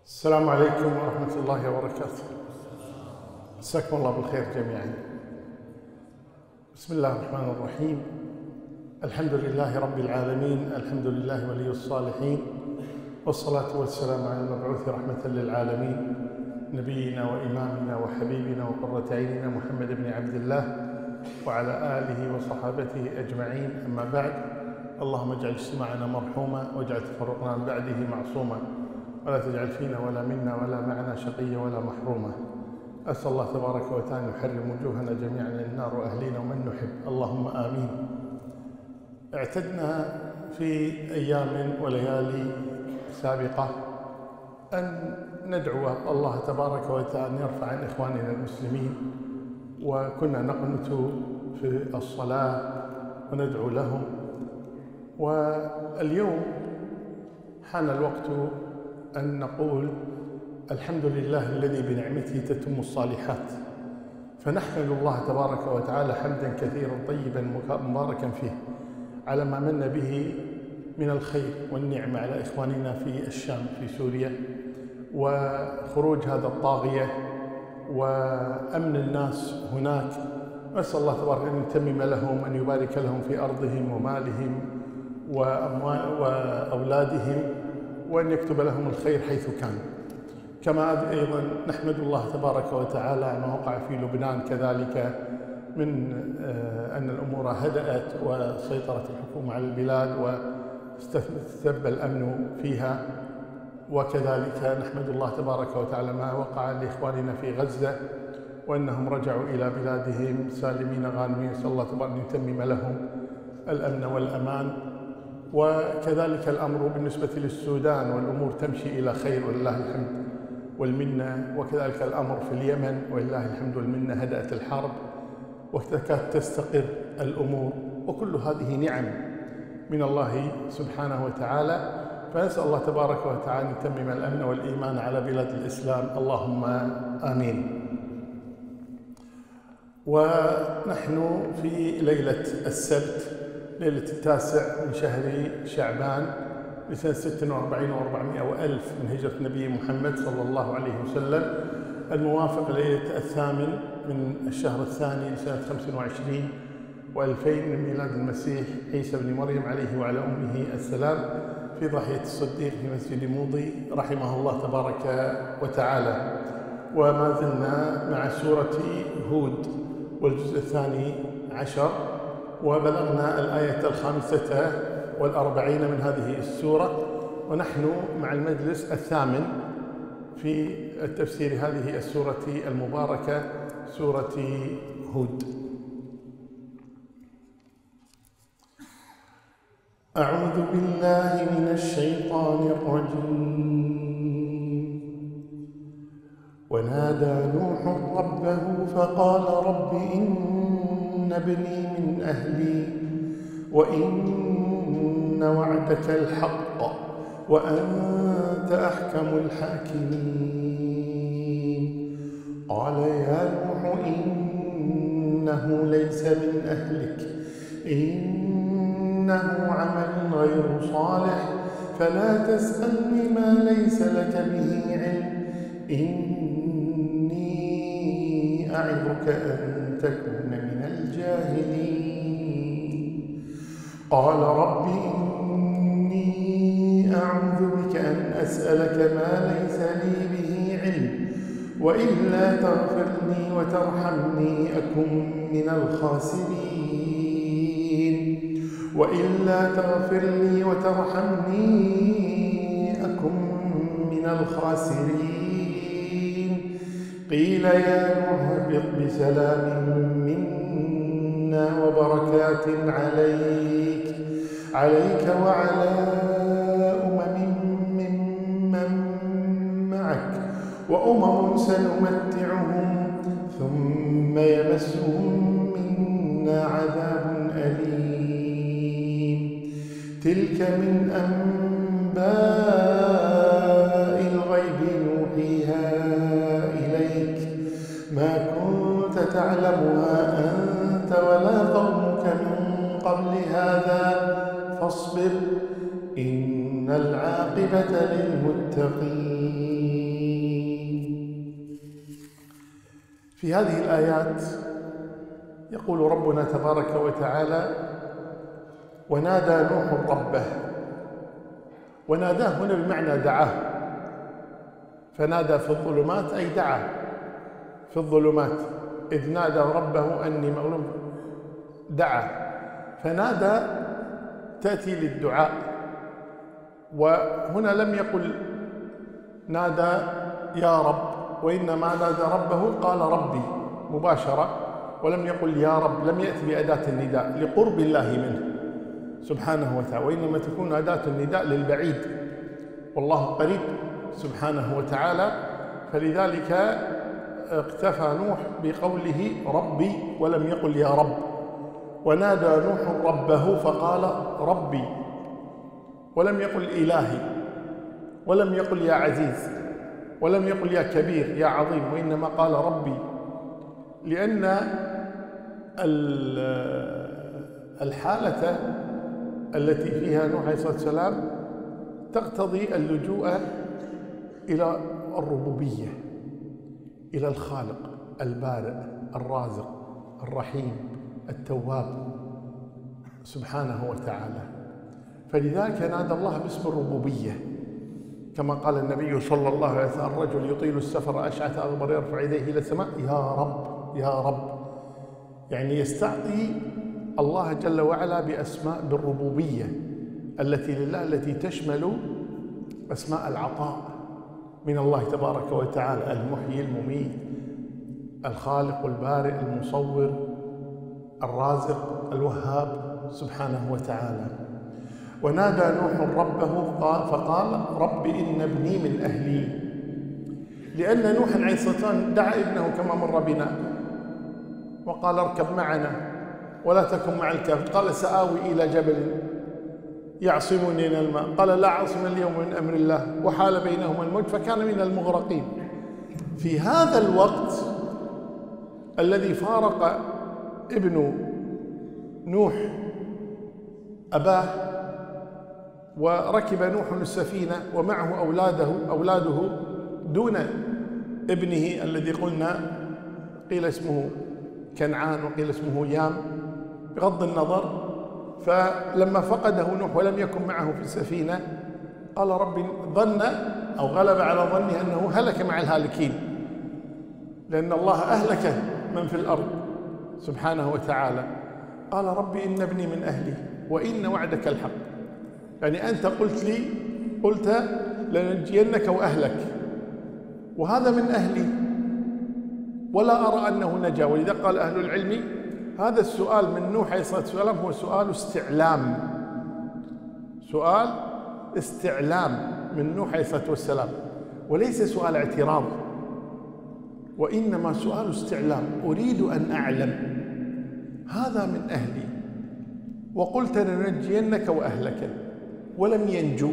السلام عليكم ورحمة الله وبركاته. مساكم الله بالخير جميعا. بسم الله الرحمن الرحيم. الحمد لله رب العالمين، الحمد لله ولي الصالحين، والصلاة والسلام على المبعوث رحمة للعالمين نبينا وإمامنا وحبيبنا وقرة عيننا محمد بن عبد الله وعلى آله وصحابته أجمعين. أما بعد، اللهم اجعل اجتماعنا مرحوما واجعل تفرقنا من بعده معصوما، ولا تجعل فينا ولا منا ولا معنا شقيا ولا محروما. أسأل الله تبارك وتعالى يحرم وجوهنا جميعا إلى النار وأهلينا ومن نحب، اللهم آمين. اعتدنا في أيام وليالي سابقة أن ندعو الله تبارك وتعالى أن يرفع عن إخواننا المسلمين، وكنا نقنت في الصلاة وندعو لهم. واليوم حان الوقت أن نقول الحمد لله الذي بنعمته تتم الصالحات، فنحمد الله تبارك وتعالى حمدا كثيرا طيبا مباركا فيه على ما من به من الخير والنعمة على إخواننا في الشام في سوريا، وخروج هذا الطاغية وأمن الناس هناك. نسأل الله تبارك أن يتمم لهم، أن يبارك لهم في أرضهم ومالهم وأولادهم، وأن يكتب لهم الخير حيث كان. كما أيضا نحمد الله تبارك وتعالى على ما وقع في لبنان كذلك من أن الأمور هدأت وسيطرت الحكومة على البلاد واستتب الأمن فيها. وكذلك نحمد الله تبارك وتعالى ما وقع لإخواننا في غزة وأنهم رجعوا إلى بلادهم سالمين غانمين. نسأل الله تبارك أن يتمم لهم الأمن والأمان. وكذلك الأمر بالنسبة للسودان، والأمور تمشي إلى خير ولله الحمد والمنة. وكذلك الأمر في اليمن ولله الحمد والمنة، هدأت الحرب وتكاد تستقر الأمور، وكل هذه نعم من الله سبحانه وتعالى. فنسأل الله تبارك وتعالى أن يتمم الأمن والإيمان على بلاد الإسلام، اللهم آمين. ونحن في ليلة السبت، ليلة 9 من شهر شعبان لسنة 46 و400 وألف من هجرة النبي محمد صلى الله عليه وسلم، الموافق ليلة 8 من الشهر الثاني لسنة 25 و2000 من ميلاد المسيح عيسى بن مريم عليه وعلى أمه السلام، في ضاحية الصديق في مسجد موضي رحمه الله تبارك وتعالى. وما زلنا مع سورة هود والجزء 12، وبلغنا الآية 45 من هذه السورة، ونحن مع المجلس 8 في التفسير هذه السورة المباركة، سورة هود. أعوذ بالله من الشيطان الرجيم. ونادى نوح ربه فقال رب إن ابني من أهلي وإن وعدك الحق وأنت أحكم الحاكمين. قال يا نوح إنه ليس من أهلك، إنه عمل غير صالح، فلا تسألني ما ليس لك به علم، إني أعظك أن تكون من الجاهلين. قال رب إني أعوذ بك أن أسألك ما ليس لي به علم، وإلا تغفر لي وترحمني أكن من الخاسرين. وإلا تغفر لي وترحمني أكن من الخاسرين. قيل يا نوح اهبط بسلام منا وبركات عليك وعلى ممن معك، وأمم سنمتعهم ثم يمسهم منا عذاب أليم. تلك من أنباء الغيب نوحيها إليك، ما كنت تعلمها أنت ولا قومك من قبل هذا، فاصبر إن العاقبة للمتقين. في هذه الآيات يقول ربنا تبارك وتعالى: ونادى نوح ربه. وناداه هنا بمعنى دعاه، فنادى في الظلمات أي دعا في الظلمات، إذ نادى ربه أني مغلوب، دعا. فنادى تأتي للدعاء، وهنا لم يقل نادى يا رب، وإنما نادى ربه قال ربي مباشرة، ولم يقل يا رب، لم يأتي بأداة النداء لقرب الله منه سبحانه وتعالى، وإنما تكون أداة النداء للبعيد، والله قريب سبحانه وتعالى. فلذلك اكتفى نوح بقوله ربي ولم يقل يا رب. ونادى نوح ربه فقال ربي، ولم يقل إلهي، ولم يقل يا عزيز، ولم يقل يا كبير يا عظيم، وإنما قال ربي، لأن الحالة التي فيها نوح عليه الصلاة والسلام تقتضي اللجوء إلى الربوبية، إلى الخالق البارئ الرازق الرحيم التواب سبحانه وتعالى. فلذلك نادى الله باسم الربوبية، كما قال النبي صلى الله عليه وسلم: الرجل يطيل السفر أشعث أغبر يرفع يديه إلى السماء يا رب يا رب، يعني يستعطي الله جل وعلا بأسماء بالربوبية التي لله، التي تشمل أسماء العطاء من الله تبارك وتعالى: المحيي المميت الخالق البارئ المصور الرازق الوهاب سبحانه وتعالى. ونادى نوح ربه فقال رب إن ابني من أهلي، لأن نوح عليه الصلاة والسلام دعا ابنه كما مر بنا وقال اركب معنا ولا تكن مع الكافرين، قال سآوي إلى جبل يعصمني من الماء، قال لا عاصم اليوم من أمر الله، وحال بينهما الموج فكان من المغرقين. في هذا الوقت الذي فارق ابن نوح أباه وركب نوح السفينة ومعه أولاده دون ابنه الذي قلنا قيل اسمه كنعان وقيل اسمه يام بغض النظر، فلما فقده نوح ولم يكن معه في السفينة قال ربي، ظن أو غلب على ظنه أنه هلك مع الهالكين، لأن الله أهلك من في الأرض سبحانه وتعالى. قال ربي إن ابني من أهلي وإن وعدك الحق، يعني أنت قلت لننجينك وأهلك، وهذا من أهلي ولا أرى أنه نجا. ولذا قال أهل العلم هذا السؤال من نوح عليه الصلاة والسلام هو سؤال استعلام، سؤال استعلام من نوح عليه الصلاة والسلام، وليس سؤال اعتراض، وإنما سؤال استعلام، أريد أن أعلم هذا من أهلي وقلت لننجينك وأهلك ولم ينجو،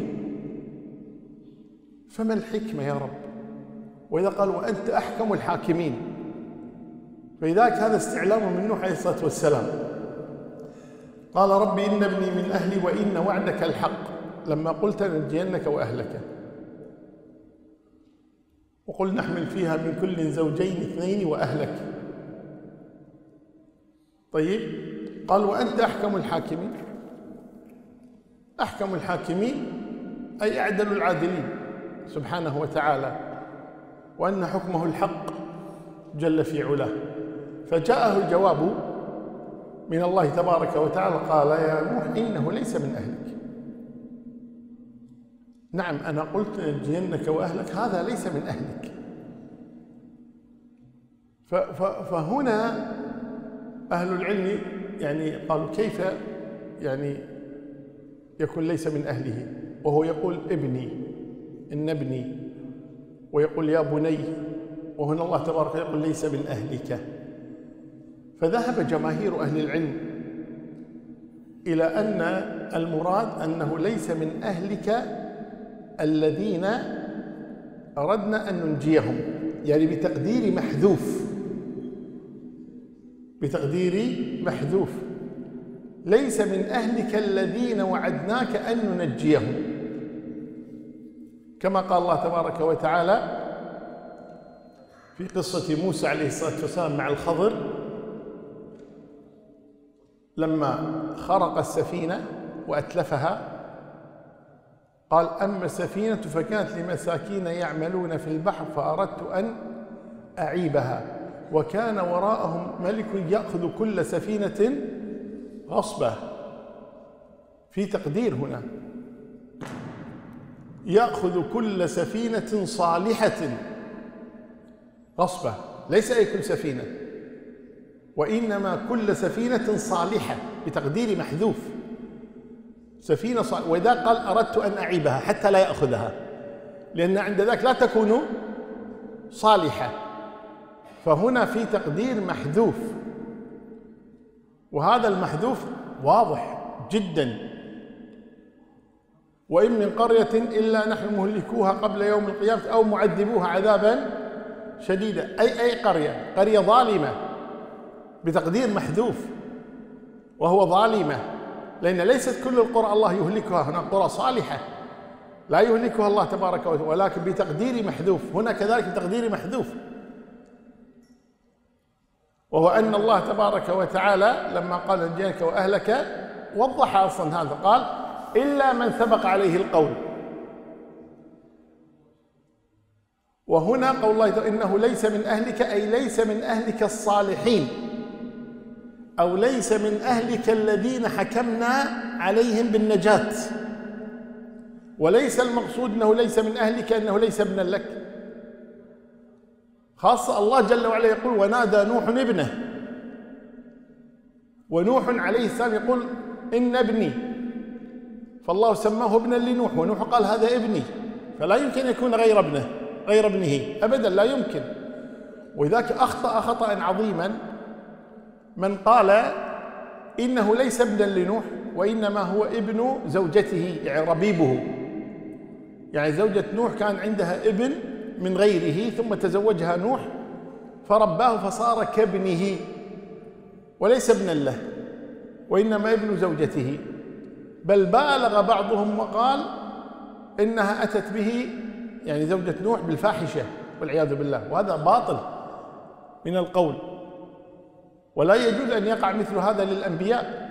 فما الحكمة يا رب؟ وإذا قال وأنت أحكم الحاكمين، فلذلك هذا استعلام من نوح عليه الصلاة والسلام. قال ربي إن ابني من أهلي وإن وعدك الحق لما قلت لننجينك وأهلك، وقل نحمل فيها من كل زوجين اثنين وأهلك. طيب، قال وأنت أحكم الحاكمين. أحكم الحاكمين أي أعدل العادلين سبحانه وتعالى، وأن حكمه الحق جل في علاه. فجاءه الجواب من الله تبارك وتعالى، قال يا نوح إنه ليس من أهلك. نعم أنا قلت ننجينك وأهلك، هذا ليس من أهلك. فهنا أهل العلم يعني قالوا كيف يعني يكون ليس من أهله وهو يقول ابني إن ابني، ويقول يا بني، وهنا الله تبارك يقول ليس من أهلك. فذهب جماهير أهل العلم إلى أن المراد أنه ليس من أهلك الذين أردنا أن ننجيهم، يعني بتقدير محذوف، بتقدير محذوف، ليس من أهلك الذين وعدناك أن ننجيهم، كما قال الله تبارك وتعالى في قصة موسى عليه الصلاة والسلام مع الخضر لما خرق السفينة وأتلفها، قال: أما السفينة فكانت لمساكين يعملون في البحر فأردت أن أعيبها وكان وراءهم ملك يأخذ كل سفينة غصبة. في تقدير هنا، يأخذ كل سفينة صالحة غصبة، ليس أي كل سفينة، وإنما كل سفينة صالحة بتقدير محذوف، سفينة صالحة. وإذا قال أردت أن أعيبها حتى لا يأخذها، لأن عند ذاك لا تكون صالحة، فهنا في تقدير محذوف، وهذا المحذوف واضح جدا: وإن من قرية إلا نحن مهلكوها قبل يوم القيامة أو معذبوها عذابا شديدا. أي قرية ظالمة بتقدير محذوف، وهو ظالمة، لأن ليست كل القرى الله يهلكها، هنا قرى صالحة لا يهلكها الله تبارك وتعالى، ولكن بتقدير محذوف. هنا كذلك بتقدير محذوف، وهو أن الله تبارك وتعالى لما قال نجيك وأهلك وضح أصلا هذا، قال: إلا من سبق عليه القول. وهنا قول الله إنه ليس من أهلك، أي ليس من أهلك الصالحين، أو ليس من أهلك الذين حكمنا عليهم بالنجاة، وليس المقصود أنه ليس من أهلك أنه ليس ابنا لك. خاصة الله جل وعلا يقول: ونادى نوح ابنه، ونوح عليه السلام يقول: إن ابني، فالله سماه ابنا لنوح، ونوح قال: هذا ابني، فلا يمكن يكون غير ابنه غير ابنه أبدا، لا يمكن. ولذلك أخطأ خطأ عظيما من قال إنه ليس ابنا لنوح، وإنما هو ابن زوجته، يعني ربيبه، يعني زوجة نوح كان عندها ابن من غيره ثم تزوجها نوح فرباه فصار كابنه، وليس ابنا له، وإنما ابن زوجته. بل بالغ بعضهم وقال إنها أتت به، يعني زوجة نوح، بالفاحشة والعياذ بالله، وهذا باطل من القول، ولا يجوز أن يقع مثل هذا للأنبياء،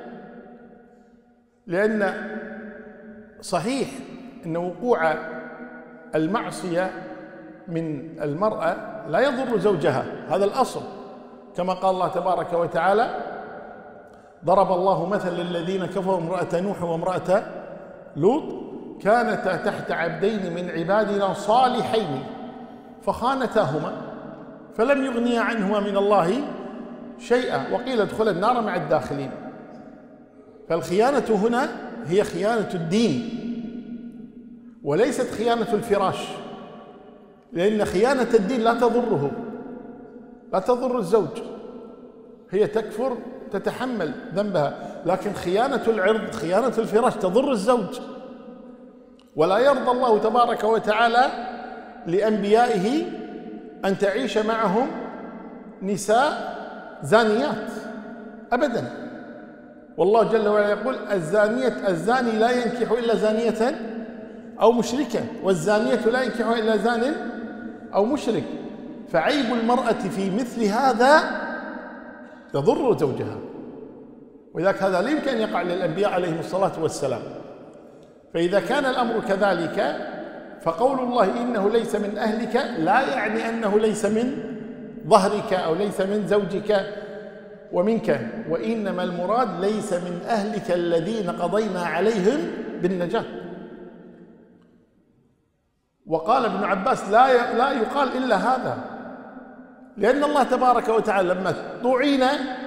لأن صحيح أن وقوع المعصية من المرأة لا يضر زوجها، هذا الأصل، كما قال الله تبارك وتعالى: ضرب الله مثلا للذين كفروا امرأة نوح وامرأة لوط كانتا تحت عبدين من عبادنا صالحين فخانتاهما فلم يغنيا عنهما من الله شيئا وقيل ادخلا النار مع الداخلين. فالخيانة هنا هي خيانة الدين وليست خيانة الفراش، لأن خيانة الدين لا تضره، لا تضر الزوج، هي تكفر تتحمل ذنبها، لكن خيانة العرض، خيانة الفراش تضر الزوج. ولا يرضى الله تبارك وتعالى لأنبيائه أن تعيش معهم نساء زانيات أبدا. والله جل وعلا يقول: الزاني لا ينكح إلا زانية أو مشركة، والزانية لا ينكح إلا زان أو مشرك. فعيب المرأة في مثل هذا يضر زوجها، ولذلك هذا لا يمكن أن يقع للأنبياء عليهم الصلاة والسلام. فإذا كان الأمر كذلك فقول الله إنه ليس من أهلك لا يعني أنه ليس من ظهرك أو ليس من زوجك ومنك، وإنما المراد ليس من أهلك الذين قضينا عليهم بالنجاة. وقال ابن عباس: لا يقال إلا هذا، لأن الله تبارك وتعالى لما طعن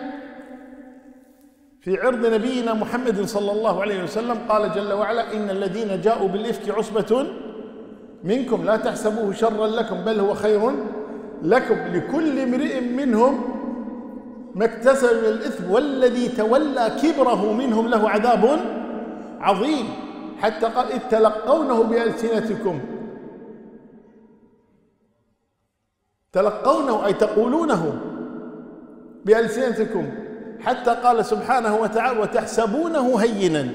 في عرض نبينا محمد صلى الله عليه وسلم قال جل وعلا: إن الذين جاءوا بالإفك عصبة منكم لا تحسبوه شرا لكم بل هو خير لكم لكل امرئ منهم ما اكتسب من الإثم والذي تولى كبره منهم له عذاب عظيم. حتى قال: إذ تلقونه بألسنتكم، تلقونه أي تقولونه بألسنتكم، حتى قال سبحانه وتعالى: وتحسبونه هينا،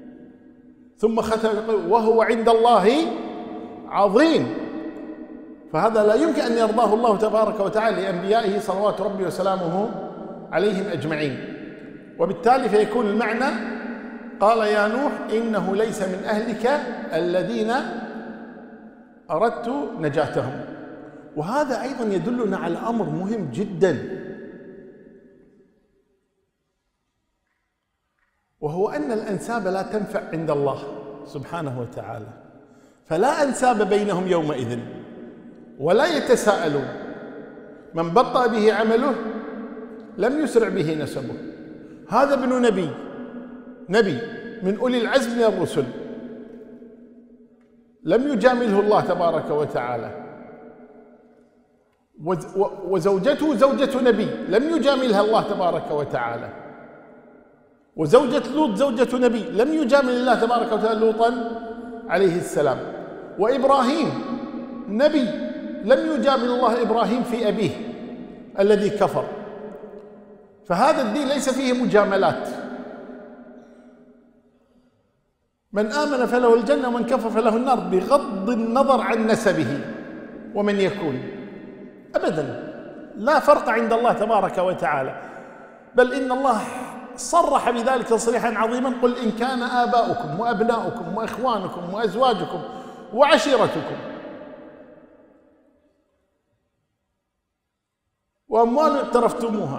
ثم ختم وهو عند الله عظيم. فهذا لا يمكن أن يرضاه الله تبارك وتعالى لأنبيائه صلوات ربي وسلامه عليهم أجمعين. وبالتالي فيكون المعنى قال يا نوح إنه ليس من أهلك الذين أردت نجاتهم. وهذا أيضا يدلنا على أمر مهم جدا، وهو أن الأنساب لا تنفع عند الله سبحانه وتعالى، فلا أنساب بينهم يومئذ ولا يتساءلون. من بطأ به عمله لم يسرع به نسبه. هذا ابن نبي من أولي العزم من الرسل، لم يجامله الله تبارك وتعالى. وزوجته زوجة نبي لم يجاملها الله تبارك وتعالى. وزوجة لوط زوجة نبي لم يجامل الله تبارك وتعالى لوطا عليه السلام. وإبراهيم نبي لم يجامل الله إبراهيم في أبيه الذي كفر. فهذا الدين ليس فيه مجاملات، من آمن فله الجنة ومن كفر فله النار، بغض النظر عن نسبه ومن يكون. أبدا لا فرق عند الله تبارك وتعالى، بل إن الله صرح بذلك تصريحا عظيما: قل إن كان آباؤكم وأبناؤكم وإخوانكم وأزواجكم وعشيرتكم وأموال اقترفتموها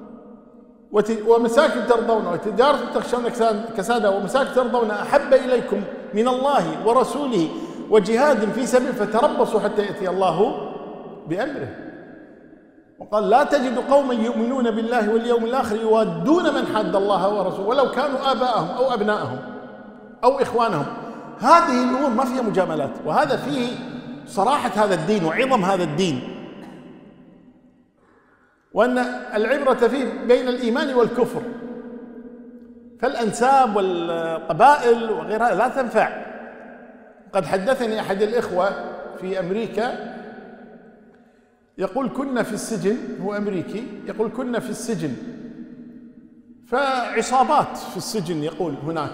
ومساكن ترضونها وتجارة تخشون كسادها ومساكن ترضون أحب إليكم من الله ورسوله وجهاد في سبيله فتربصوا حتى يأتي الله بأمره. وقال: لا تجد قوما يؤمنون بالله واليوم الآخر يوادون من حاد الله ورسوله ولو كانوا آباءهم أو أبناءهم أو إخوانهم. هذه الأمور ما فيها مجاملات، وهذا فيه صراحة هذا الدين وعظم هذا الدين، وأن العبرة فيه بين الإيمان والكفر. فالأنساب والقبائل وغيرها لا تنفع. قد حدثني أحد الإخوة في أمريكا يقول: كنا في السجن، هو أمريكي، يقول: كنا في السجن، فعصابات في السجن يقول هناك،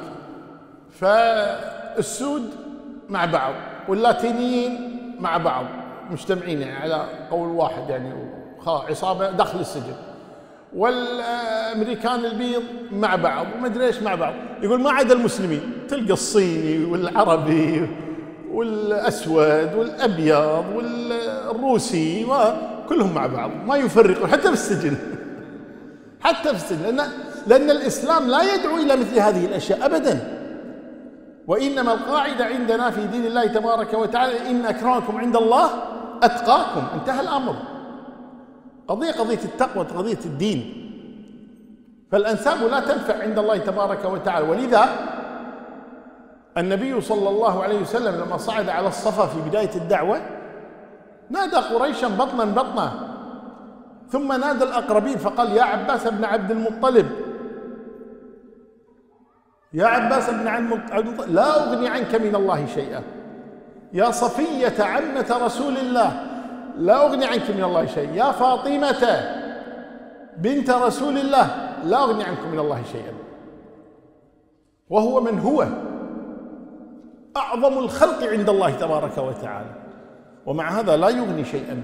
فالسود مع بعض واللاتينيين مع بعض مجتمعين يعني على قول واحد، يعني عصابة داخل السجن، والأمريكان البيض مع بعض وما أدري إيش مع بعض. يقول ما عدا المسلمين، تلقى الصيني والعربي والأسود والأبيض والروسي كلهم مع بعض، ما يفرقون حتى في السجن. حتى في السجن، لأن الإسلام لا يدعو إلى مثل هذه الأشياء أبدا. وإنما القاعدة عندنا في دين الله تبارك وتعالى: إن أكرمكم عند الله أتقاكم. انتهى الأمر. قضية التقوى، قضية الدين. فالأنساب لا تنفع عند الله تبارك وتعالى. ولذا النبي صلى الله عليه وسلم لما صعد على الصفا في بداية الدعوة نادى قريشا بطنا بطنا، ثم نادى الأقربين فقال: يا عباس بن عبد المطلب، يا عباس بن عبد المطلب، لا أغني عنك من الله شيئا. يا صفية عمة رسول الله، لا أغني عنك من الله شيئا. يا فاطمة بنت رسول الله، لا أغني عنكم من الله شيئا. وهو من هو أعظم الخلق عند الله تبارك وتعالى، ومع هذا لا يغني شيئا،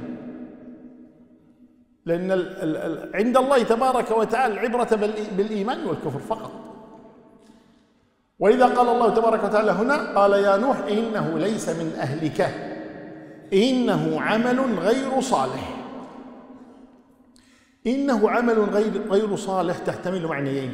لأن عند الله تبارك وتعالى العبرة بالإيمان والكفر فقط. ولذا قال الله تبارك وتعالى هنا: قال يا نوح إنه ليس من أهلك إنه عمل غير صالح. إنه عمل غير صالح تحتمل معنيين.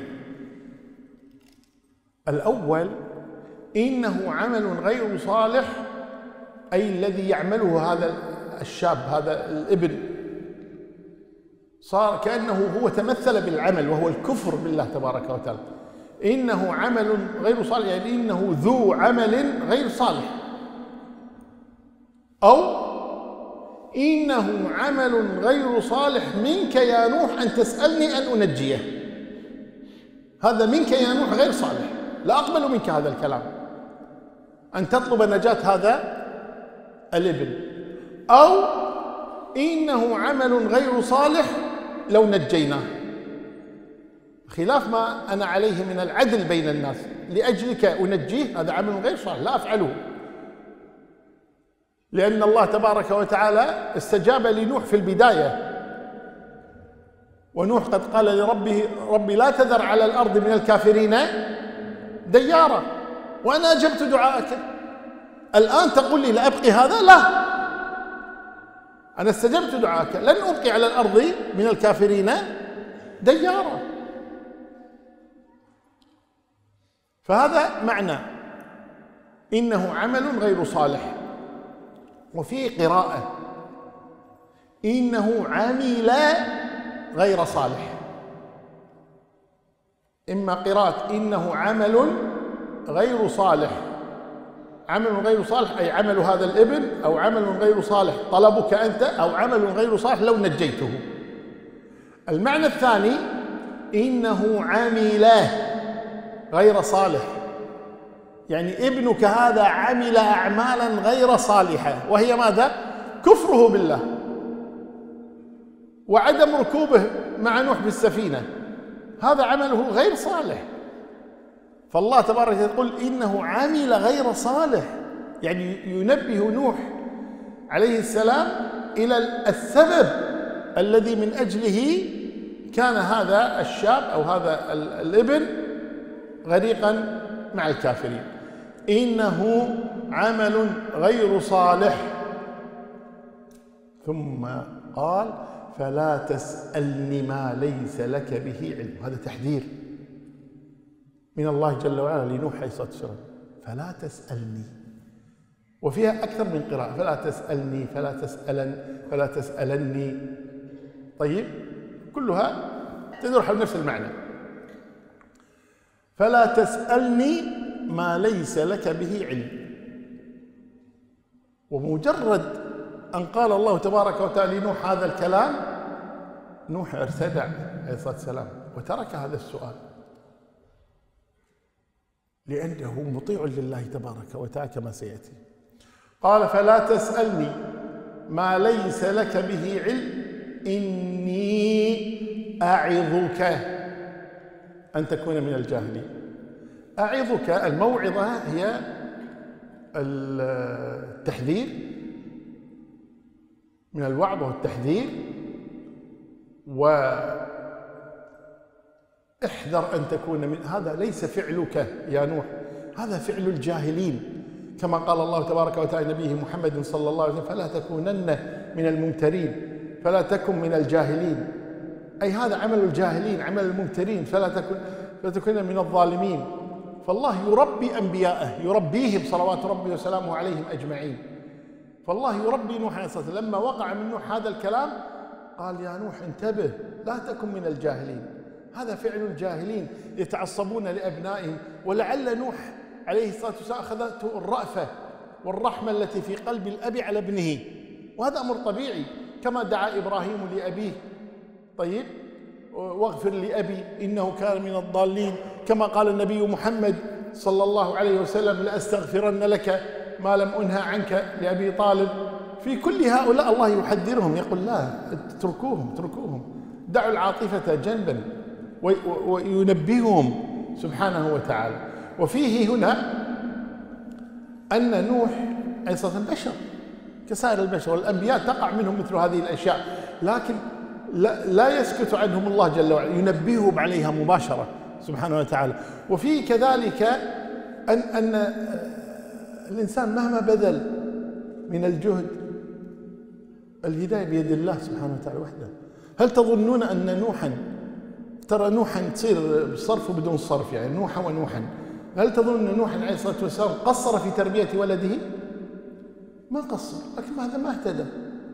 الأول: إنه عمل غير صالح، أي الذي يعمله هذا الشاب، هذا الابن، صار كأنه هو تمثل بالعمل وهو الكفر بالله تبارك وتعالى. إنه عمل غير صالح يعني إنه ذو عمل غير صالح، أو إنه عمل غير صالح منك يا نوح أن تسألني أن أنجيه. هذا منك يا نوح غير صالح، لا أقبل منك هذا الكلام، أن تطلب نجاة هذا الابن. أو إنه عمل غير صالح لو نجيناه، خلاف ما أنا عليه من العدل بين الناس، لأجلك أنجيه، هذا عمل غير صالح لا أفعله. لأن الله تبارك وتعالى استجاب لنوح في البداية، ونوح قد قال لربه: ربي لا تذر على الأرض من الكافرين ديارا، وأنا أجبت دعاءك. الآن تقول لي لا أبقي هذا؟ لا، أنا استجبت دعاءك، لن أبقي على الأرض من الكافرين ديارا. فهذا معنى إنه عمل غير صالح. وفي قراءة إنه عمل غير صالح، إما قراءة إنه عمل غير صالح، عمل غير صالح أي عمل هذا الابن، أو عمل غير صالح طلبك أنت، أو عمل غير صالح لو نجيته. المعنى الثاني إنه عمل غير صالح، يعني ابنك هذا عمل أعمالا غير صالحة، وهي ماذا؟ كفره بالله وعدم ركوبه مع نوح بالسفينة، هذا عمله غير صالح. فالله تبارك يقول إنه عمل غير صالح، يعني ينبه نوح عليه السلام إلى السبب الذي من أجله كان هذا الشاب أو هذا الابن غريقا مع الكافرين. إنه عمل غير صالح. ثم قال: فلا تسألني ما ليس لك به علم. هذا تحذير من الله جل وعلا لنوح عليه الصلاة والسلام: فلا تسألني. وفيها أكثر من قراءة: فلا تسألني، فلا تسألن، فلا تسألني. طيب، كلها تدور حول نفس المعنى. فلا تسألني ما ليس لك به علم. ومجرد أن قال الله تبارك وتعالى لنوح هذا الكلام، نوح ارتدع عليه الصلاة والسلام وترك هذا السؤال، لأنه مطيع لله تبارك وتعالى كما سيأتي. قال: فلا تسألني ما ليس لك به علم إني أعظك أن تكون من الجاهلين. أعظك، الموعظة هي التحذير، من الوعظ والتحذير، واحذر أن تكون من هذا. ليس فعلك يا نوح، هذا فعل الجاهلين، كما قال الله تبارك وتعالى نبيه محمد صلى الله عليه وسلم: فلا تكونن من الممترين، فلا تكن من الجاهلين، أي هذا عمل الجاهلين، عمل الممترين، فلا تكن من الظالمين. فالله يربي أنبياءه، يربيهم صلوات ربي وسلامه عليهم أجمعين. فالله يربي نوح عليه الصلاة والسلام. لما وقع من نوح هذا الكلام قال: يا نوح انتبه، لا تكن من الجاهلين، هذا فعل الجاهلين يتعصبون لأبنائهم. ولعل نوح عليه الصلاة والسلام أخذته الرأفة والرحمة التي في قلب الأب على ابنه، وهذا أمر طبيعي، كما دعا إبراهيم لأبيه: طيب، واغفر لأبي إنه كان من الضالين، كما قال النبي محمد صلى الله عليه وسلم: لأستغفرن لك ما لم أنهى عنك لأبي طالب. في كل هؤلاء الله يحذرهم، يقول: لا، اتركوهم، دعوا العاطفة جنبا، وينبههم سبحانه وتعالى. وفيه هنا أن نوح عليه الصلاة والسلام بشر كسائر البشر، والأنبياء تقع منهم مثل هذه الأشياء، لكن لا يسكت عنهم الله جل وعلا، ينبههم عليها مباشرة سبحانه وتعالى. وفيه كذلك أن الإنسان مهما بذل من الجهد، الهداية بيد الله سبحانه وتعالى وحده. هل تظنون أن نوحا، ترى نوحا تصير بصرف وبدون صرف، يعني نوحا ونوحا، هل تظن أن نوحا عليه الصلاة والسلام قصر في تربية ولده؟ ما قصر، لكن هذا ما اهتدى.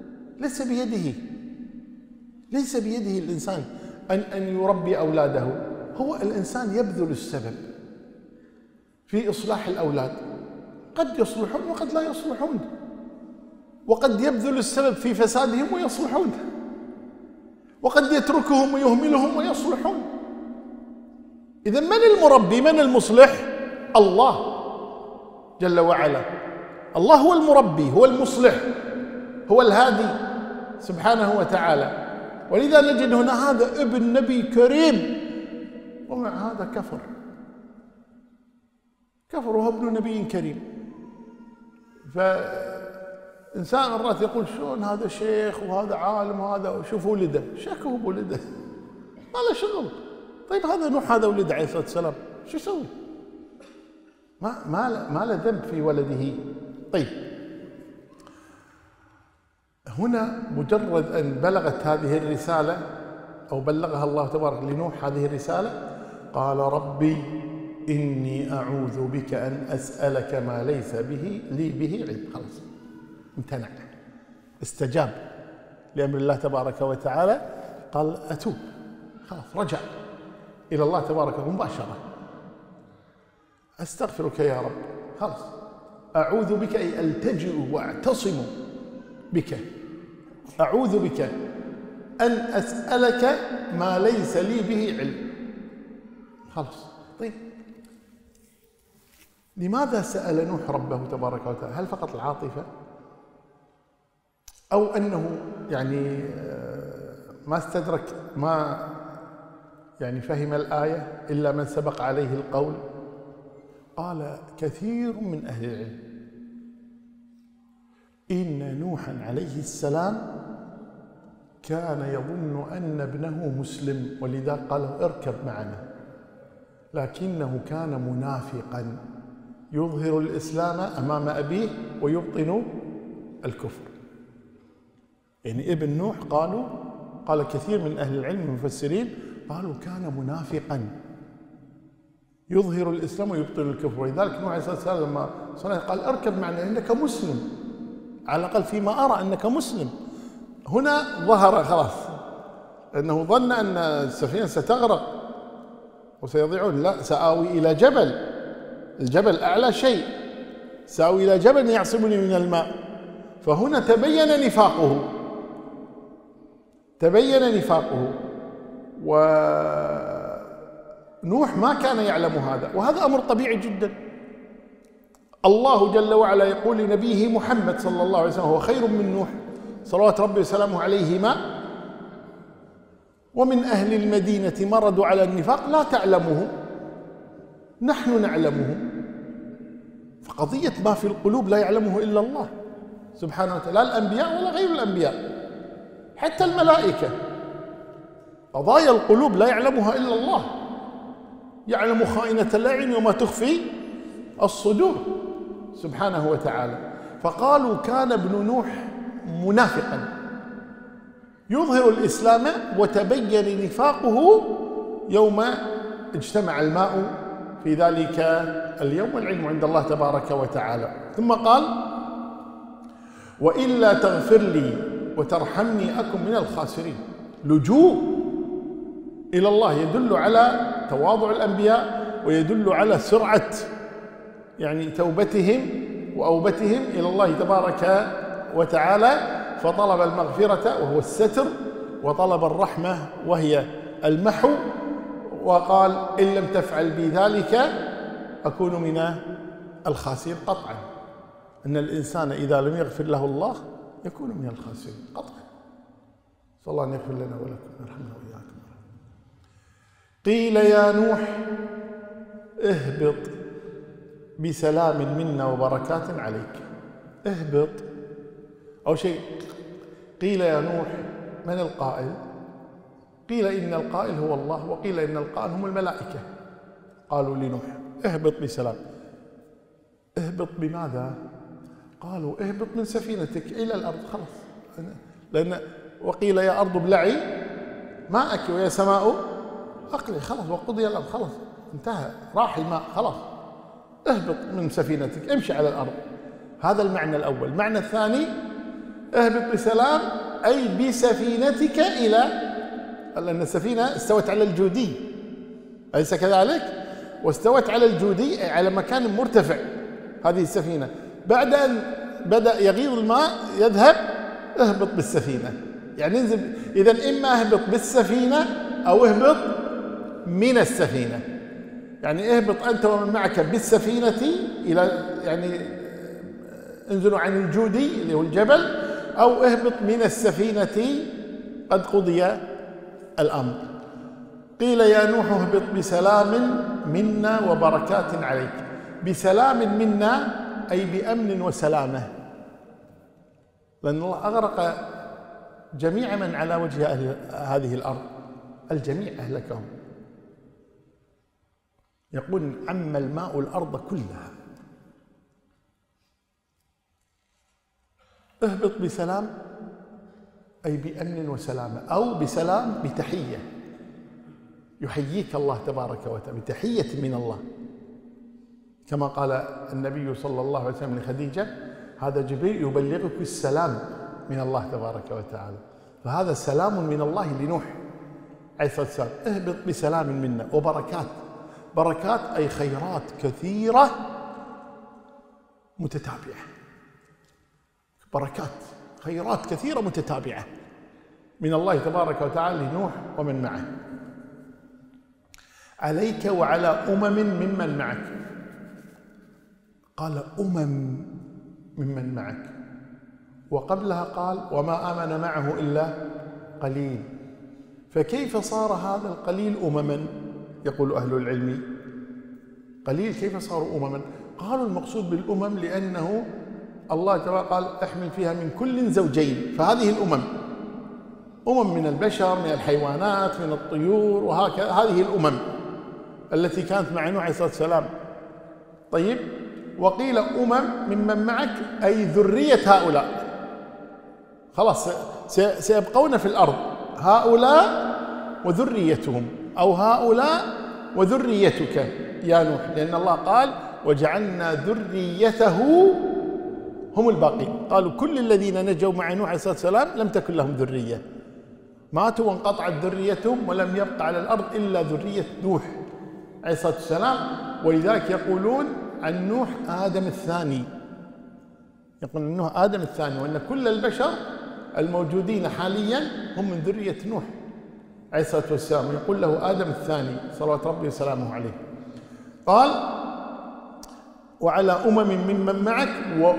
ليس بيده الإنسان أن يربي أولاده. هو الإنسان يبذل السبب في إصلاح الأولاد، قد يصلحون وقد لا يصلحون، وقد يبذل السبب في فسادهم ويصلحون، وقد يتركهم ويهملهم ويصلحون. إذن من المربي؟ من المصلح؟ الله جل وعلا. الله هو المربي، هو المصلح، هو الهادي سبحانه وتعالى. ولذا نجد هنا هذا ابن نبي كريم، ومع هذا كفر وهو ابن نبي كريم. إنسان مرات يقول شلون هذا شيخ وهذا عالم وهذا شوف ولده، شكوا بولده ما له شغل. طيب هذا نوح هذا ولده عليه الصلاة والسلام شو يسوي؟ ما له ذنب في ولده. طيب هنا مجرد أن بلغت هذه الرسالة أو بلغها الله تبارك لنوح هذه الرسالة، قال ربي إني أعوذ بك أن أسألك ما ليس لي به علم. خلاص امتنع، استجاب لأمر الله تبارك وتعالى، قال أتوب، خلاص رجع إلى الله تبارك مباشرة. أستغفرك يا رب، خلاص أعوذ بك أي ألتجئ وأعتصم بك، أعوذ بك أن أسألك ما ليس لي به علم. خلاص. طيب لماذا سأل نوح ربه تبارك وتعالى؟ هل فقط العاطفة؟ أو أنه يعني ما استدرك، ما يعني فهم الآية إلا من سبق عليه القول؟ قال كثير من أهل العلم إن نوحا عليه السلام كان يظن أن ابنه مسلم، ولذا قال له اركب معنا، لكنه كان منافقا يظهر الإسلام أمام أبيه ويبطن الكفر. يعني ابن نوح قال كثير من أهل العلم المفسرين قالوا كان منافقا يظهر الإسلام ويبطن الكفر، ولذلك نوح عليه الصلاة والسلام لما صلى قال اركب معنا إنك مسلم، على الأقل فيما أرى أنك مسلم. هنا ظهر خلاص أنه ظن أن السفينة ستغرق وسيضيعون، لا، سآوي إلى جبل، الجبل أعلى شيء، سآوي إلى جبل يعصمني من الماء. فهنا تبين نفاقه، ونوح ما كان يعلم هذا، وهذا أمر طبيعي جدا. الله جل وعلا يقول لنبيه محمد صلى الله عليه وسلم هو خير من نوح صلوات ربي وسلامه عليهما، ومن أهل المدينة مردوا على النفاق لا تعلمهم نحن نعلمهم. فقضية ما في القلوب لا يعلمه إلا الله سبحانه وتعالى، لا الأنبياء ولا غير الأنبياء، حتى الملائكة قضايا القلوب لا يعلمها إلا الله، يعلم خائنة الأعين وما تخفي الصدور سبحانه وتعالى. فقالوا كان ابن نوح منافقا يظهر الإسلام وتبين نفاقه يوم اجتمع الماء في ذلك اليوم، والعلم عند الله تبارك وتعالى. ثم قال وإلا تغفر لي وترحمني أكن من الخاسرين. لجوء إلى الله يدل على تواضع الأنبياء، ويدل على سرعة يعني توبتهم وأوبتهم إلى الله تبارك وتعالى. فطلب المغفرة وهو الستر، وطلب الرحمة وهي المحو، وقال إن لم تفعل بي ذلك أكون من الخاسرين. قطعا أن الإنسان إذا لم يغفر له الله يكون من الخاسرين قطعا. صلى الله أن يغفر لنا ولكم ويرحمنا وإياكم. قيل يا نوح اهبط بسلام منا وبركات عليك. اهبط أول شيء قيل يا نوح، من القائل؟ قيل إن القائل هو الله، وقيل إن القائل هم الملائكة. قالوا لنوح اهبط بسلام. اهبط بماذا؟ قالوا اهبط من سفينتك إلى الأرض، خلاص. لأن وقيل يا أرض ابلعي ماءك ويا سماء أقلعي، خلاص وقضي الأمر، خلاص انتهى، راح الماء، خلاص. اهبط من سفينتك، امشي على الأرض. هذا المعنى الأول. المعنى الثاني اهبط بسلام أي بسفينتك إلى، لأن السفينة استوت على الجودي أليس كذلك؟ واستوت على الجودي أي على مكان مرتفع. هذه السفينة بعد أن بدأ يغيض الماء يذهب، اهبط بالسفينة، يعني انزل. إذن إما اهبط بالسفينة أو اهبط من السفينة، يعني اهبط أنت ومن معك بالسفينة إلى، يعني انزلوا عن الجودي اللي هو الجبل، أو اهبط من السفينة قد قضي الأمر. قيل يا نوح اهبط بسلام منا وبركات عليك. بسلام منا أي بأمن وسلامة، لأن الله أغرق جميع من على وجه هذه الأرض، الجميع أهلكهم. يقول عم الماء الأرض كلها. اهبط بسلام أي بأمن وسلامة، أو بسلام بتحية يحييك الله تبارك وتعالى بتحية من الله، كما قال النبي صلى الله عليه وسلم لخديجة: هذا جبريل يبلغك السلام من الله تبارك وتعالى. فهذا سلام من الله لنوح عليه الصلاة والسلام. اهبط بسلام منا وبركات. بركات أي خيرات كثيرة متتابعة. بركات خيرات كثيرة متتابعة من الله تبارك وتعالى لنوح ومن معه. عليك وعلى ممن معك. قال ممن معك، وقبلها قال: وما آمن معه إلا قليل. فكيف صار هذا القليل يقول أهل العلم قليل، كيف صاروا قالوا المقصود بالأمم لأنه الله تعالى قال: احمل فيها من كل زوجين. فهذه الأمم من البشر، من الحيوانات، من الطيور، وهكذا. هذه الأمم التي كانت مع نوح عليه الصلاة والسلام. طيب، وقيل ممن معك أي ذرية هؤلاء. خلاص سيبقون في الأرض، هؤلاء وذريتهم، أو هؤلاء وذريتك يا نوح، لأن الله قال: وجعلنا ذريته هم الباقين. قالوا كل الذين نجوا مع نوح عليه الصلاة والسلام لم تكن لهم ذرية، ماتوا وانقطعت ذريتهم ولم يبق على الأرض إلا ذرية نوح عليه الصلاة والسلام. ولذلك يقولون عن نوح آدم الثاني، يقولون أنه آدم الثاني، وأن كل البشر الموجودين حاليا هم من ذرية نوح عليه الصلاة والسلام. يقول له آدم الثاني صلوات ربي وسلامه عليه. قال: وعلى ممن معك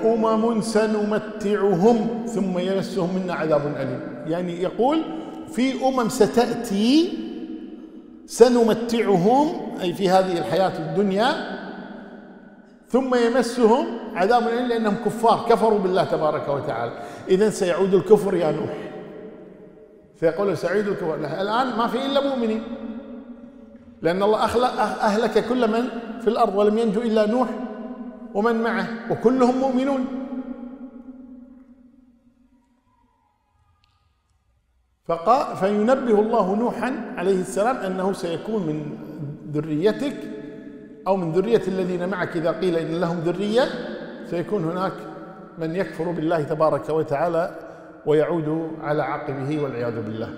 سنمتعهم ثم يمسهم منا عذاب أليم. يعني يقول في ستأتي سنمتعهم، أي في هذه الحياة الدنيا، ثم يمسهم عذاب أليم لأنهم كفار، كفروا بالله تبارك وتعالى. إذن سيعود الكفر يا نوح، سيقول سيعود الكفر. الآن ما في إلا مؤمنين، لأن الله أهلك كل من في الأرض ولم ينجو إلا نوح ومن معه، وكلهم مؤمنون. فينبه الله نوحا عليه السلام أنه سيكون من ذريتك أو من ذرية الذين معك. إذا قيل إن لهم ذرية سيكون هناك من يكفر بالله تبارك وتعالى ويعود على عقبه والعياذ بالله.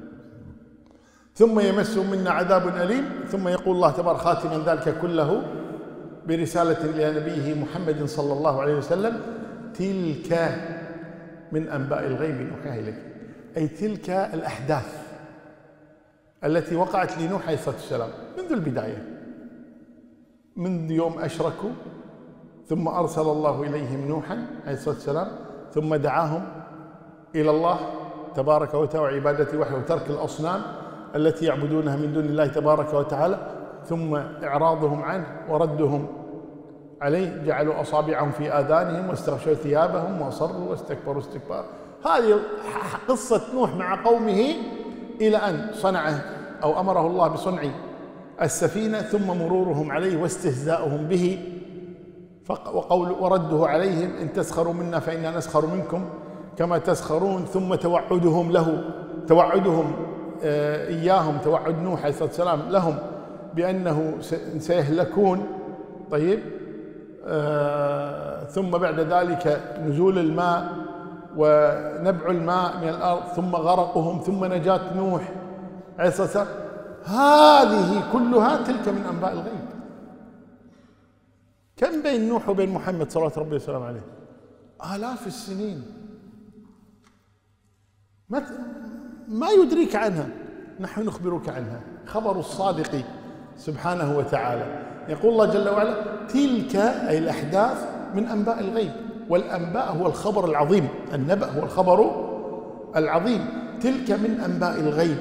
ثم يمسهم منا عذاب أليم. ثم يقول الله تبارك خاتما ذلك كله برسالة إلى نبيه محمد صلى الله عليه وسلم: تلك من أنباء الغيب نوحيها إليك. أي تلك الأحداث التي وقعت لنوح عليه الصلاة والسلام منذ البداية، منذ يوم أشركوا، ثم أرسل الله إليهم نوحا عليه الصلاة والسلام، ثم دعاهم إلى الله تبارك وتعالى وعبادة وحده وترك الأصنام التي يعبدونها من دون الله تبارك وتعالى، ثم إعراضهم عنه وردهم عليه، جعلوا أصابعهم في آذانهم واستغشوا ثيابهم وأصروا واستكبروا استكبارا. هذه قصة نوح مع قومه إلى أن صنع أو أمره الله بصنع السفينة، ثم مرورهم عليه واستهزاؤهم به، ورده عليهم: إن تسخروا منا فإنا نسخر منكم كما تسخرون. ثم توعدهم له، توعدهم إياهم، توعد نوح عليه الصلاة والسلام لهم بأنه سيهلكون. طيب، ثم بعد ذلك نزول الماء ونبع الماء من الأرض، ثم غرقهم، ثم نجاة نوح عليه الصلاة والسلام. هذه كلها تلك من أنباء الغيب. كم بين نوح وبين محمد صلوات ربي وسلامه عليه؟ آلاف السنين، ما يدريك عنها، نحن نخبرك عنها، خبر الصادق سبحانه وتعالى. يقول الله جل وعلا: تلك أي الأحداث من أنباء الغيب. والأنباء هو الخبر العظيم، النبأ هو الخبر العظيم. تلك من أنباء الغيب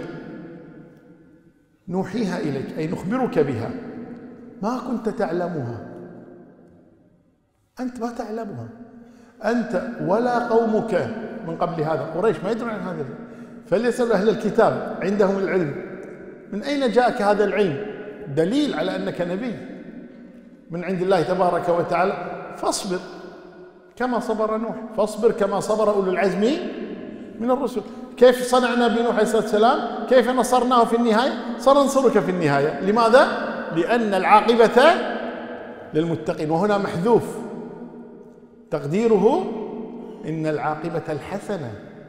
نوحيها إليك، أي نخبرك بها، ما كنت تعلمها، أنت ما تعلمها، أنت ولا قومك من قبل هذا، قريش ما يدرون عن هذا، فليسأل أهل الكتاب عندهم العلم. من أين جاءك هذا العلم؟ دليل على أنك نبي من عند الله تبارك وتعالى، فاصبر كما صبر نوح، فاصبر كما صبر أولو العزم من الرسل. كيف صنعنا بنوح عليه الصلاة والسلام؟ كيف نصرناه في النهاية؟ سننصرك في النهاية. لماذا؟ لأن العاقبة للمتقين. وهنا محذوف تقديره إن العاقبة الحسنة،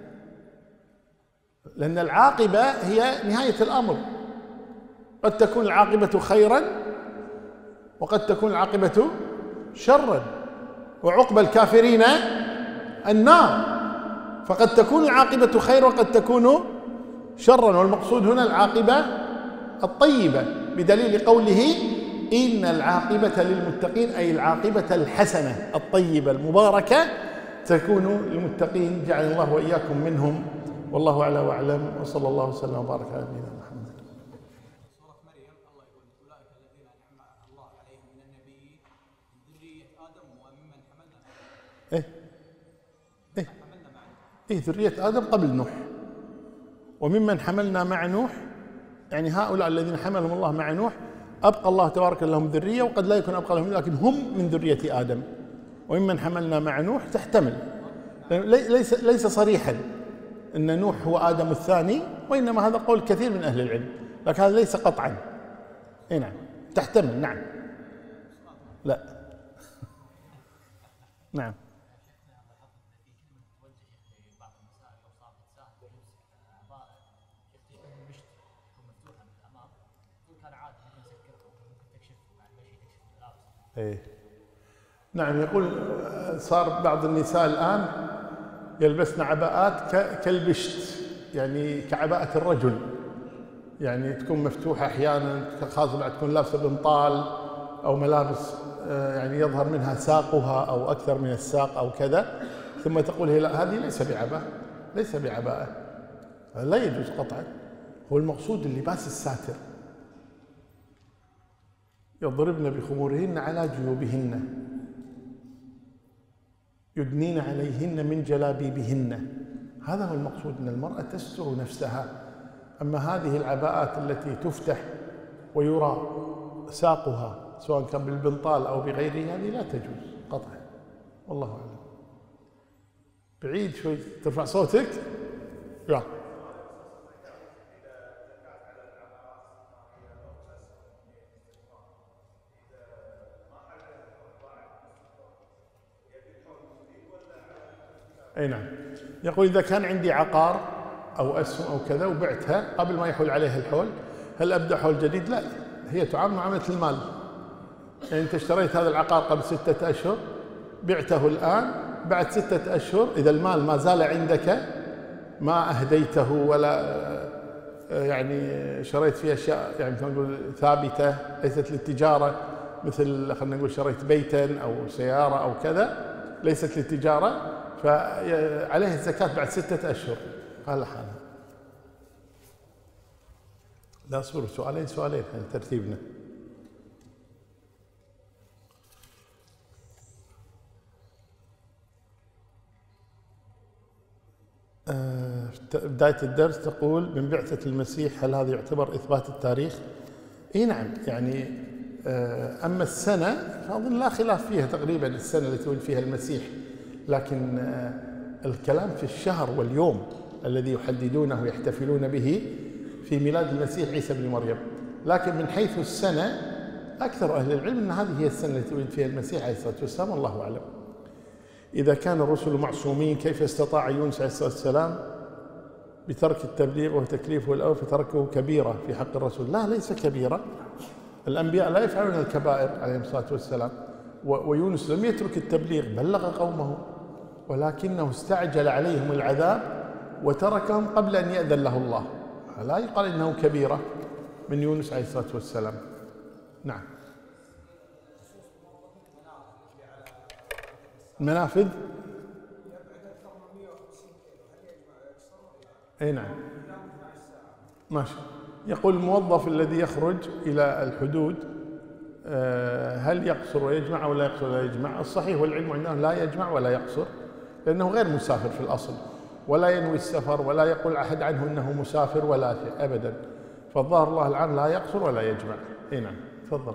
لأن العاقبة هي نهاية الأمر. قد تكون العاقبة خيرا وقد تكون العاقبة شرا، وعقبى الكافرين النار. فقد تكون العاقبة خير وقد تكون شرا، والمقصود هنا العاقبة الطيبة، بدليل قوله إن العاقبة للمتقين، أي العاقبة الحسنة الطيبة المباركة تكون للمتقين. جعل الله وإياكم منهم، والله أعلى وأعلم، وصلى الله وسلم وبارك على نبينا محمد. سورة مريم الله يقول أولئك الذين أنعم الله عليهم من النبيين من ذرية آدم وممن حملنا ذرية آدم قبل نوح، وممن حملنا مع نوح، يعني هؤلاء الذين حملهم الله مع نوح أبقى الله تبارك لهم ذرية، وقد لا يكون أبقى لهم، لكن هم من ذرية آدم. وممن حملنا مع نوح تحتمل، ليس صريحا أن نوح هو آدم الثاني، وإنما هذا قول كثير من أهل العلم، لكن هذا ليس قطعا. إيه نعم، تحتمل. نعم، لا نعم. إيه نعم. يقول صار بعض النساء الآن يلبسن عباءات كالبشت، يعني كعباءة الرجل، يعني تكون مفتوحة أحيانا، خاصة بعد تكون لابسة بنطال أو ملابس يعني يظهر منها ساقها أو أكثر من الساق أو كذا، ثم تقول هي لا، هذه ليس بعباءة، ليس بعباءة، لا يجوز قطعا. هو المقصود اللباس الساتر. يضربن بخمورهن على جيوبهن يدنين عليهن من جلابيبهن، هذا هو المقصود، أن المرأة تستر نفسها. أما هذه العباءات التي تفتح ويرى ساقها سواء كان بالبنطال أو بغيره، هذه لا تجوز قطعا، والله أعلم. بعيد شوي، ترفع صوتك. لا أي نعم. يقول إذا كان عندي عقار أو أسهم أو كذا وبعتها قبل ما يحول عليها الحول، هل أبدأ حول جديد؟ لا، هي تعامل معاملة المال. يعني أنت اشتريت هذا العقار قبل 6 أشهر، بعته الآن، بعد 6 أشهر إذا المال ما زال عندك، ما أهديته ولا يعني شريت فيه أشياء يعني مثل ما نقول ثابتة ليست للتجارة، مثل خلينا نقول شريت بيتا أو سيارة أو كذا ليست للتجارة، فعليه الزكاة بعد 6 أشهر. قال حالها. لا أصبر، سؤالين ترتيبنا. بداية الدرس تقول من بعثة المسيح، هل هذا يعتبر إثبات التاريخ؟ إيه نعم، يعني أما السنة فأظن لا خلاف فيها تقريبا، السنة التي ولد فيها المسيح، لكن الكلام في الشهر واليوم الذي يحددونه ويحتفلون به في ميلاد المسيح عيسى بن مريم. لكن من حيث السنة أكثر أهل العلم أن هذه هي السنة التي ولد فيها المسيح عليه الصلاة والسلام، والله أعلم. إذا كان الرسل معصومين كيف استطاع يونس عليه الصلاة والسلام بترك التبليغ وتكليفه الأول فتركه كبيرة في حق الرسول؟ لا، ليس كبيرة، الأنبياء لا يفعلون الكبائر عليهم الصلاة والسلام، ويونس لم يترك التبليغ، بلغ قومه، ولكنه استعجل عليهم العذاب وتركهم قبل أن يأذن له الله، لا يقال إنه كبيرة من يونس عليه الصلاة والسلام. نعم. المنافذ اي نعم ماشي. يقول الموظف الذي يخرج إلى الحدود هل يقصر ويجمع ولا يقصر ولا يجمع؟ الصحيح والعلم عندنا لا يجمع ولا يقصر، لأنه غير مسافر في الأصل، ولا ينوي السفر ولا يقول أحد عنه أنه مسافر ولا شيء أبدا. فالظاهر الله العام لا يقصر ولا يجمع. اي نعم تفضل.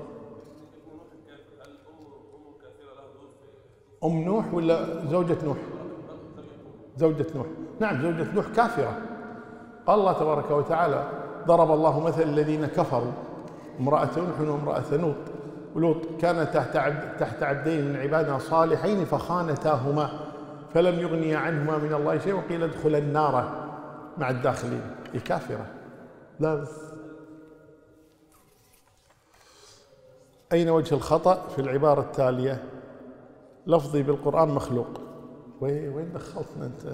أم نوح ولا زوجة نوح؟ زوجة نوح، نعم زوجة نوح كافرة. قال الله تبارك وتعالى: ضرب الله مثل الذين كفروا امرأة نوح وامرأة لوط كانتا تحت عبدين من عبادنا صالحين فخانتاهما فلم يغنيا عنهما من الله شيء وقيل ادخلا النار مع الداخلين. هي كافرة. لا بس أين وجه الخطأ في العبارة التالية: لفظي بالقرآن مخلوق؟ وين دخلتنا أنت؟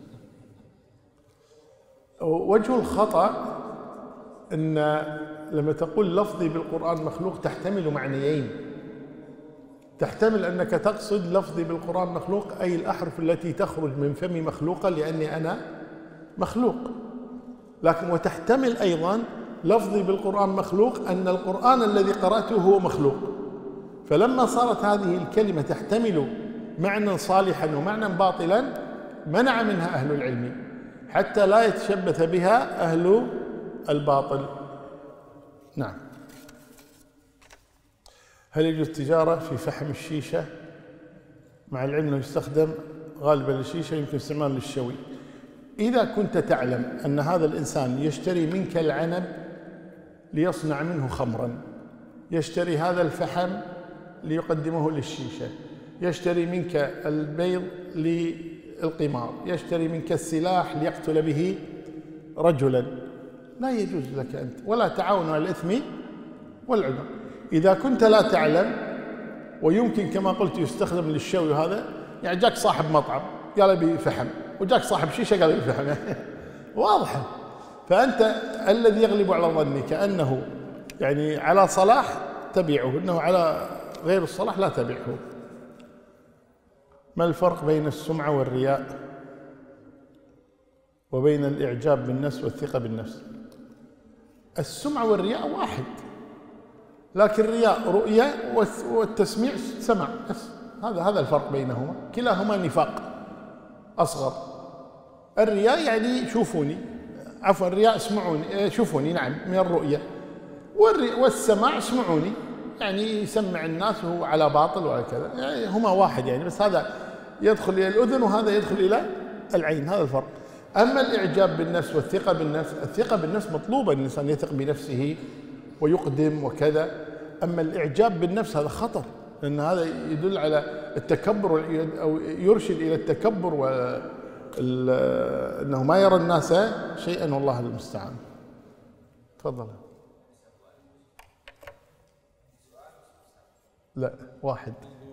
وجه الخطأ أن لما تقول لفظي بالقرآن مخلوق تحتمل معنيين. تحتمل أنك تقصد لفظي بالقرآن مخلوق أي الأحرف التي تخرج من فمي مخلوقة لأني أنا مخلوق، لكن وتحتمل أيضا لفظي بالقرآن مخلوق أن القرآن الذي قرأته هو مخلوق. فلما صارت هذه الكلمة تحتمل معنى صالحا ومعنى باطلا منع منها أهل العلم حتى لا يتشبث بها أهل الباطل. نعم. هل يجوز التجارة في فحم الشيشة مع العلم أنه يستخدم غالبا للشيشة يمكن استعمال للشوي؟ إذا كنت تعلم أن هذا الإنسان يشتري منك العنب ليصنع منه خمرا، يشتري هذا الفحم ليقدمه للشيشة، يشتري منك البيض للقمار، يشتري منك السلاح ليقتل به رجلا، لا يجوز لك أنت، ولا تعاونوا على الإثم والعدوان. إذا كنت لا تعلم ويمكن كما قلت يستخدم للشوي هذا، يعني جاك صاحب مطعم قال بي فحم وجاك صاحب شيشة قال بي فحم واضحة. فأنت الذي يغلب على ظنك أنه يعني على صلاح تبيعه، أنه على غير الصلاح لا تبيعه. ما الفرق بين السمعة والرياء وبين الإعجاب بالنفس والثقة بالنفس؟ السمعة والرياء واحد، لكن الرياء رؤية والتسميع سمع بس. هذا الفرق بينهما، كلاهما نفاق أصغر. الرياء يعني شوفوني، عفوا الرياء اسمعوني، شوفوني، نعم من الرؤية. والسماع اسمعوني يعني يسمع الناس وهو على باطل وعلى كذا، يعني هما واحد يعني، بس هذا يدخل إلى الأذن وهذا يدخل إلى العين، هذا الفرق. أما الإعجاب بالنفس والثقة بالنفس، الثقة بالنفس مطلوبة، الإنسان يثق بنفسه ويقدم وكذا. أما الإعجاب بالنفس هذا خطر، لأن هذا يدل على التكبر أو يرشد إلى التكبر وأنه ما يرى الناس شيئا والله المستعان. تفضل. لا واحد.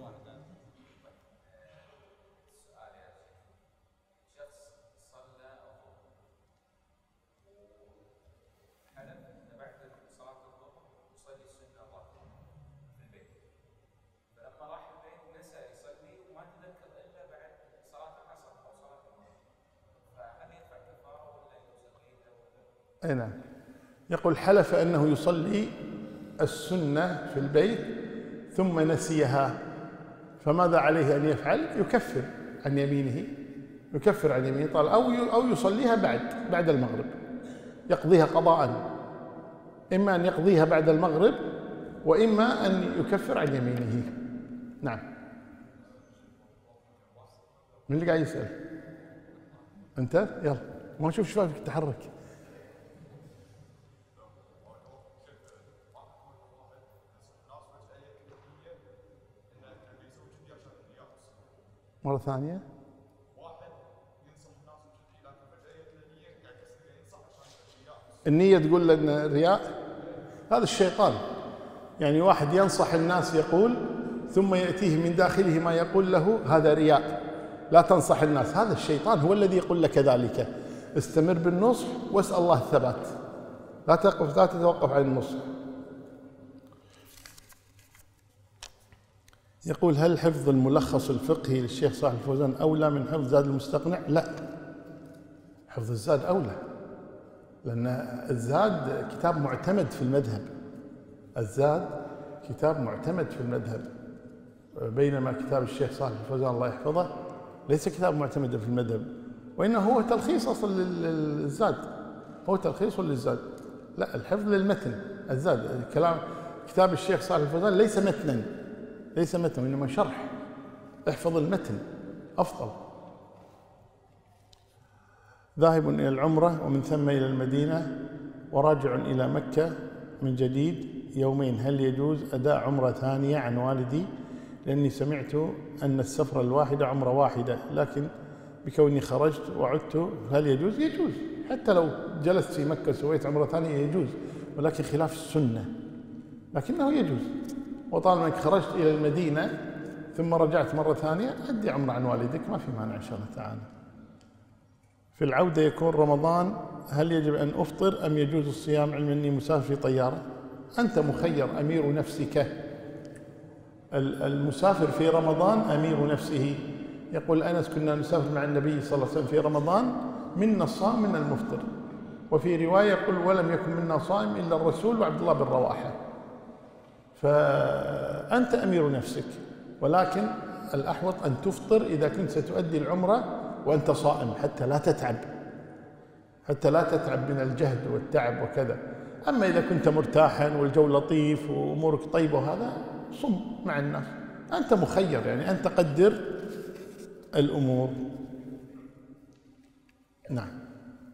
أي نعم. يقول حلف أنه يصلي السنة في البيت ثم نسيها، فماذا عليه أن يفعل؟ يكفر عن يمينه، يكفر عن يمينه طال أو يصليها بعد المغرب، يقضيها قضاء، إما أن يقضيها بعد المغرب وإما أن يكفر عن يمينه. نعم. من اللي قاعد يسأل؟ أنت؟ يلا ما أشوف شفافك تحرك. مرة ثانية. النية تقول أن الرياء هذا الشيطان، يعني واحد ينصح الناس يقول ثم يأتيه من داخله ما يقول له هذا رياء، لا تنصح الناس، هذا الشيطان هو الذي يقول لك ذلك. استمر بالنصح واسأل الله الثبات، لا تتوقف عن النصح. يقول هل حفظ الملخص الفقهي للشيخ صالح الفوزان أولى من حفظ زاد المستقنع؟ لا، حفظ الزاد أولى، لأن الزاد كتاب معتمد في المذهب، الزاد كتاب معتمد في المذهب، بينما كتاب الشيخ صالح الفوزان الله يحفظه ليس كتاب معتمدا في المذهب، وإنه هو تلخيص أصل للزاد، هو تلخيص للزاد. لا، الحفظ للمتن. الزاد كتاب الشيخ صالح الفوزان ليس متنا، ليس متنا، وإنما شرح. احفظ المتن أفضل. ذاهب إلى العمرة ومن ثم إلى المدينة وراجع إلى مكة من جديد يومين، هل يجوز أداء عمرة ثانية عن والدي؟ لأني سمعت أن السفرة الواحدة عمرة واحدة، لكن بكوني خرجت وعدت هل يجوز؟ يجوز، حتى لو جلست في مكة وسويت عمرة ثانية يجوز، ولكن خلاف السنة، لكنه يجوز. وطالما انك خرجت إلى المدينة ثم رجعت مرة ثانية أدي عمرة عن والدك، ما في مانع إن شاء الله تعالى. في العودة يكون رمضان، هل يجب أن أفطر أم يجوز الصيام علما أني مسافر في طيارة؟ أنت مخير، أمير نفسك. المسافر في رمضان أمير نفسه. يقول أنس كنا نسافر مع النبي صلى الله عليه وسلم في رمضان، منا الصائم منا المفطر. وفي رواية يقول ولم يكن منا صائم إلا الرسول وعبد الله بن رواحة. فأنت أمير نفسك، ولكن الأحوط أن تفطر إذا كنت ستؤدي العمرة وأنت صائم، حتى لا تتعب، حتى لا تتعب من الجهد والتعب وكذا. أما إذا كنت مرتاحا والجو لطيف وأمورك طيبة وهذا، صم مع الناس. أنت مخير، يعني أنت قدر الأمور. نعم.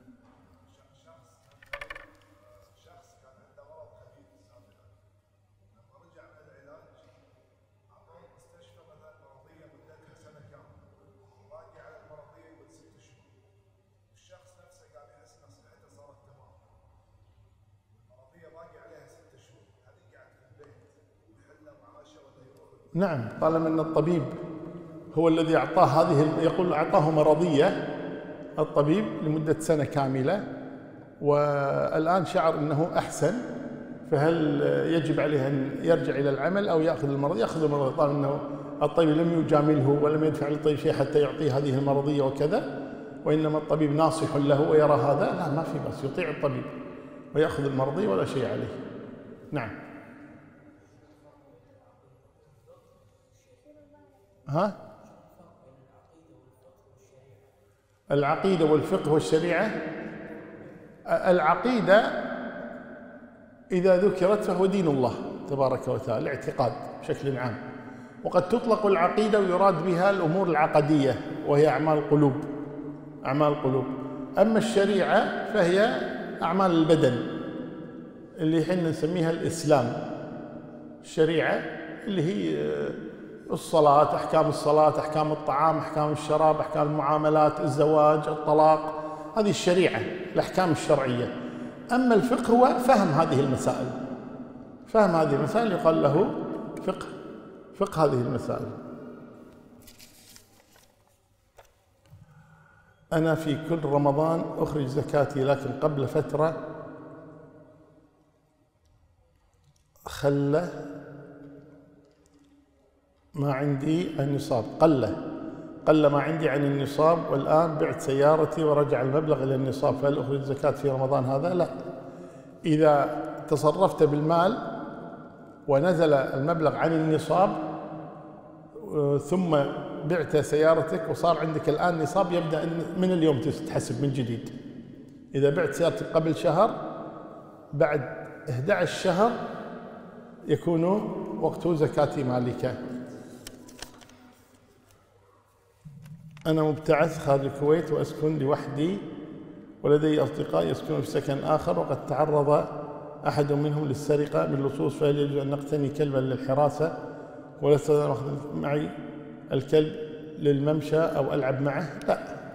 نعم، طالما أن الطبيب هو الذي أعطاه يقول أعطاه مرضية الطبيب لمدة سنة كاملة، والآن شعر أنه أحسن، فهل يجب عليه أن يرجع إلى العمل أو يأخذ المرض؟ يأخذ المرض، طالما أنه الطبيب لم يجامله ولم يدفع للطبيب شيء حتى يعطيه هذه المرضية وكذا، وإنما الطبيب ناصح له ويرى هذا، لا ما في بس، يطيع الطبيب ويأخذ المرضية ولا شيء عليه. نعم. ها؟ العقيدة والفقه والشريعة. العقيدة إذا ذكرت فهو دين الله تبارك وتعالى، الاعتقاد بشكل عام، وقد تطلق العقيدة ويراد بها الأمور العقدية وهي أعمال القلوب، أعمال القلوب. أما الشريعة فهي أعمال البدن اللي حين نسميها الإسلام. الشريعة اللي هي الصلاة، أحكام الصلاة، أحكام الطعام، أحكام الشراب، أحكام المعاملات، الزواج، الطلاق، هذه الشريعة، الأحكام الشرعية. أما الفقه هو فهم هذه المسائل، فهم هذه المسائل يقال له فقه، فقه هذه المسائل. أنا في كل رمضان أخرج زكاتي، لكن قبل فترة خلة ما عندي النصاب، قل ما عندي عن النصاب، والآن بعت سيارتي ورجع المبلغ إلى النصاب، فهل أخرج زكاة في رمضان هذا؟ لا. إذا تصرفت بالمال ونزل المبلغ عن النصاب ثم بعت سيارتك وصار عندك الآن نصاب، يبدأ من اليوم تحسب من جديد. إذا بعت سيارتك قبل شهر، بعد 11 شهر يكون وقت زكاة مالك. أنا مبتعث خارج الكويت وأسكن لوحدي، ولدي أصدقاء يسكنون في سكن آخر، وقد تعرض أحد منهم للسرقة من اللصوص، فهل يجوز أن نقتني كلبا للحراسة ولا أخذ معي الكلب للممشى أو ألعب معه؟ لا.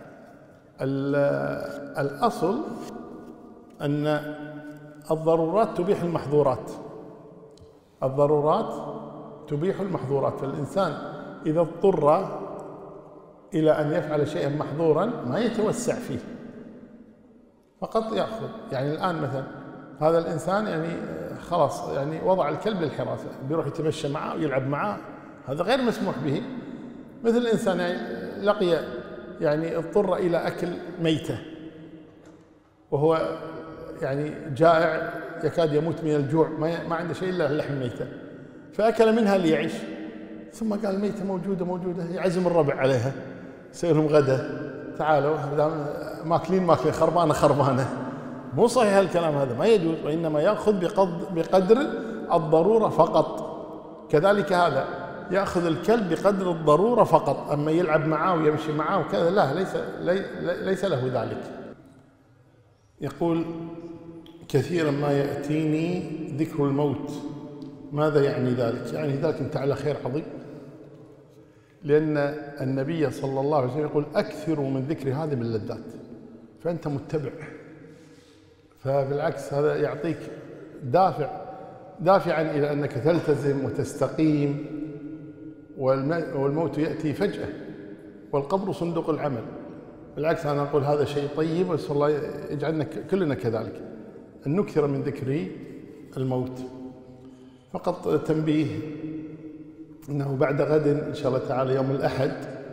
الأصل أن الضرورات تبيح المحظورات، الضرورات تبيح المحظورات، فالإنسان إذا اضطر إلى أن يفعل شيئا محظورا ما يتوسع فيه، فقط يأخذ. يعني الآن مثلا هذا الإنسان يعني خلاص يعني وضع الكلب للحراسة، بيروح يتمشى معه ويلعب معه، هذا غير مسموح به. مثل الإنسان يعني لقي يعني اضطر إلى أكل ميتة وهو يعني جائع يكاد يموت من الجوع، ما عنده شيء إلا اللحم ميتة، فأكل منها ليعيش، ثم قال الميتة موجودة، يعزم الربع عليها، يسوي لهم غدا، تعالوا ماكلين خربانة. مو صحيح الكلام هذا، ما يجوز، وإنما يأخذ بقدر الضرورة فقط. كذلك هذا يأخذ الكلب بقدر الضرورة فقط، أما يلعب معه ويمشي معه وكذا لا، ليس له ذلك. يقول كثيرا ما يأتيني ذكر الموت، ماذا يعني ذلك؟ يعني ذلك أنت على خير عظيم، لأن النبي صلى الله عليه وسلم يقول أكثروا من ذكر هذه باللذات، فأنت متبع، فبالعكس هذا يعطيك دافعا إلى أنك تلتزم وتستقيم. والموت يأتي فجأة، والقبر صندوق العمل. بالعكس أنا أقول هذا شيء طيب، وأسأل الله يجعلنا كلنا كذلك، أن نكثر من ذكر الموت. فقط تنبيه أنه بعد غد إن شاء الله تعالى يوم الأحد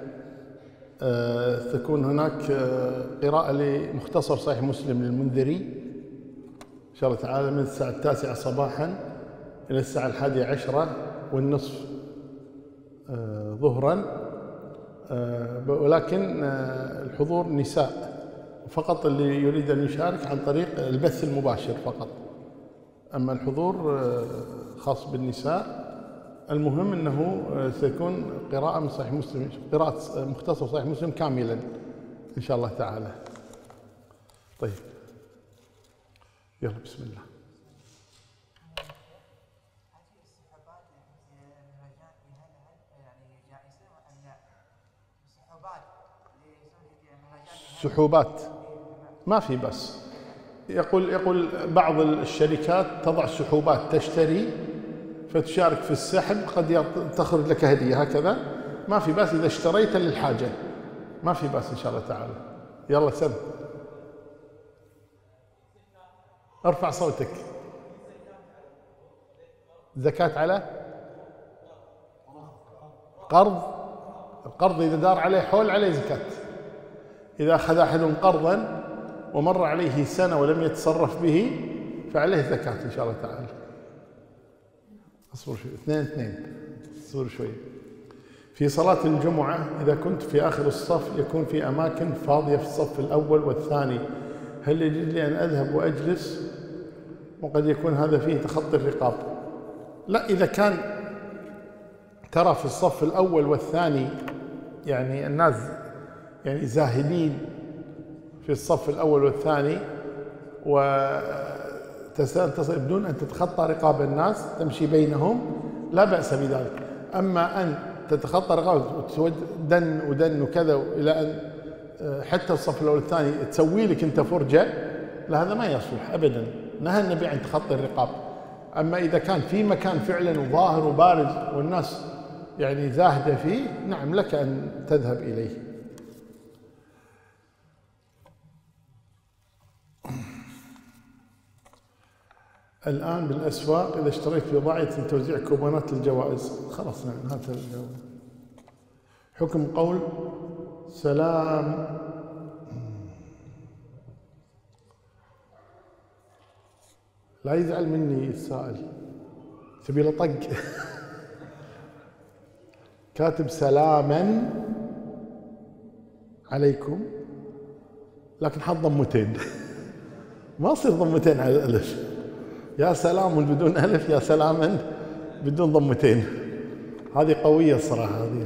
تكون هناك قراءة لمختصر صحيح مسلم للمنذري إن شاء الله تعالى من الساعة 9 صباحا إلى الساعة 11:30 ظهرا، ولكن الحضور نساء فقط، اللي يريد أن يشارك عن طريق البث المباشر فقط، أما الحضور خاص بالنساء. المهم أنه سيكون قراءة من صحيح مسلم، قراءة مختصر صحيح مسلم كاملا إن شاء الله تعالى. طيب يلا بسم الله. سحوبات ما في بس، يقول بعض الشركات تضع سحوبات، تشتري فتشارك في السحب، قد تخرج لك هدية هكذا، ما في بس إذا اشتريت للحاجة، ما في بس إن شاء الله تعالى. يلا سم، ارفع صوتك. زكاة على قرض، القرض إذا دار عليه حول عليه زكاة. إذا أخذ أحد قرضا ومر عليه سنة ولم يتصرف به فعليه زكاة إن شاء الله تعالى. اصبر شوي، 2 اصبر شوي. في صلاة الجمعة إذا كنت في آخر الصف يكون في أماكن فاضية في الصف الأول والثاني، هل يجوز لي أن أذهب وأجلس؟ وقد يكون هذا فيه تخطي الرقاب. لا، إذا كان ترى في الصف الأول والثاني يعني الناس يعني زاهدين في الصف الأول والثاني وتصل بدون أن تتخطى رقاب الناس، تمشي بينهم، لا بأس بذلك. أما أن تتخطى رقاب وتسود دن وكذا إلى أن حتى الصف الأول والثاني تسوي لك أنت فرجة، لا هذا ما يصلح أبدا، نهى النبي عن تخطي الرقاب. أما إذا كان في مكان فعلا وظاهر وبارز والناس يعني زاهدة فيه، نعم لك أن تذهب إليه. الآن بالأسواق إذا اشتريت بضاعة يتم توزيع كوبونات للجوائز، خلاص نعم هذا الجواب. حكم قول سلام لا يزعل مني السائل، تبي له طق كاتب سلاما عليكم لكن حط ضمتين ما يصير ضمتين على الألف، يا سلام بدون ألف، يا سلاما بدون ضمتين. هذه قوية الصراحة، هذه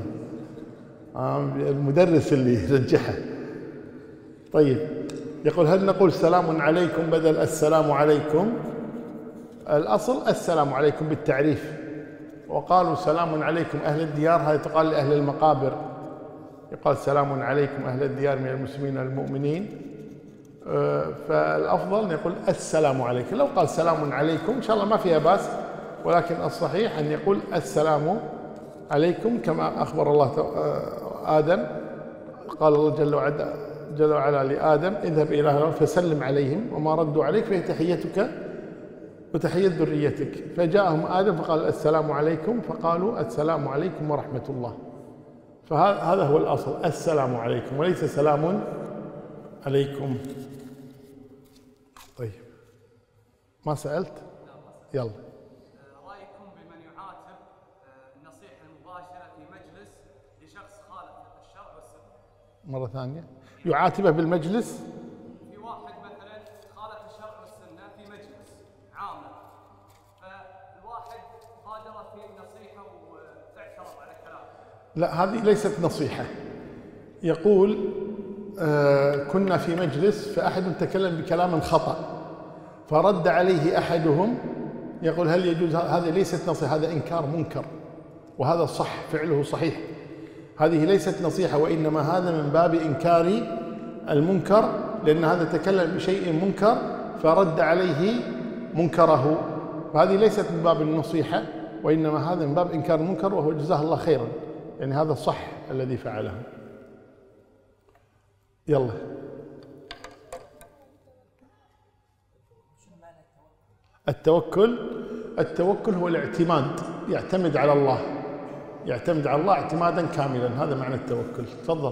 المدرس اللي رجحها. طيب يقول هل نقول سلام عليكم بدل السلام عليكم؟ الأصل السلام عليكم بالتعريف، وقالوا سلام عليكم أهل الديار، هذا تقال لأهل المقابر، يقال سلام عليكم أهل الديار من المسلمين والمؤمنين. فالأفضل أن يقول السلام عليكم. لو قال سلام عليكم إن شاء الله ما فيها بأس، ولكن الصحيح أن يقول السلام عليكم كما أخبر الله آدم، قال الله جل وعلا لآدم اذهب إلى أهلهم فسلم عليهم وما ردوا عليك فهي تحيتك وتحية ذريتك. فجاءهم آدم فقال السلام عليكم، فقالوا السلام عليكم ورحمة الله. فهذا هو الأصل، السلام عليكم وليس سلام عليكم. طيب ما سألت؟ يلا. رأيكم بمن يعاتب النصيحة المباشرة في مجلس لشخص خالف الشرع والسنة؟ مرة ثانية، يعاتبه بالمجلس. في واحد مثلا خالف الشرع والسنه في مجلس عامه، فالواحد بادر في النصيحه واعترض على كلامه. لا، هذه ليست نصيحة. يقول كنا في مجلس فأحد تكلم بكلام خطأ فرد عليه أحدهم، يقول هل يجوز؟ هذه ليست نصيحة، هذا إنكار منكر، وهذا صح، فعله صحيح. هذه ليست نصيحة، وإنما هذا من باب إنكار المنكر، لأن هذا تكلم بشيء منكر فرد عليه منكره، فهذه ليست من باب النصيحة، وإنما هذا من باب إنكار المنكر، وهو جزاه الله خيرا، يعني هذا صح الذي فعله. يلا. التوكل هو الاعتماد، يعتمد على الله، يعتمد على الله اعتمادا كاملا، هذا معنى التوكل. تفضل.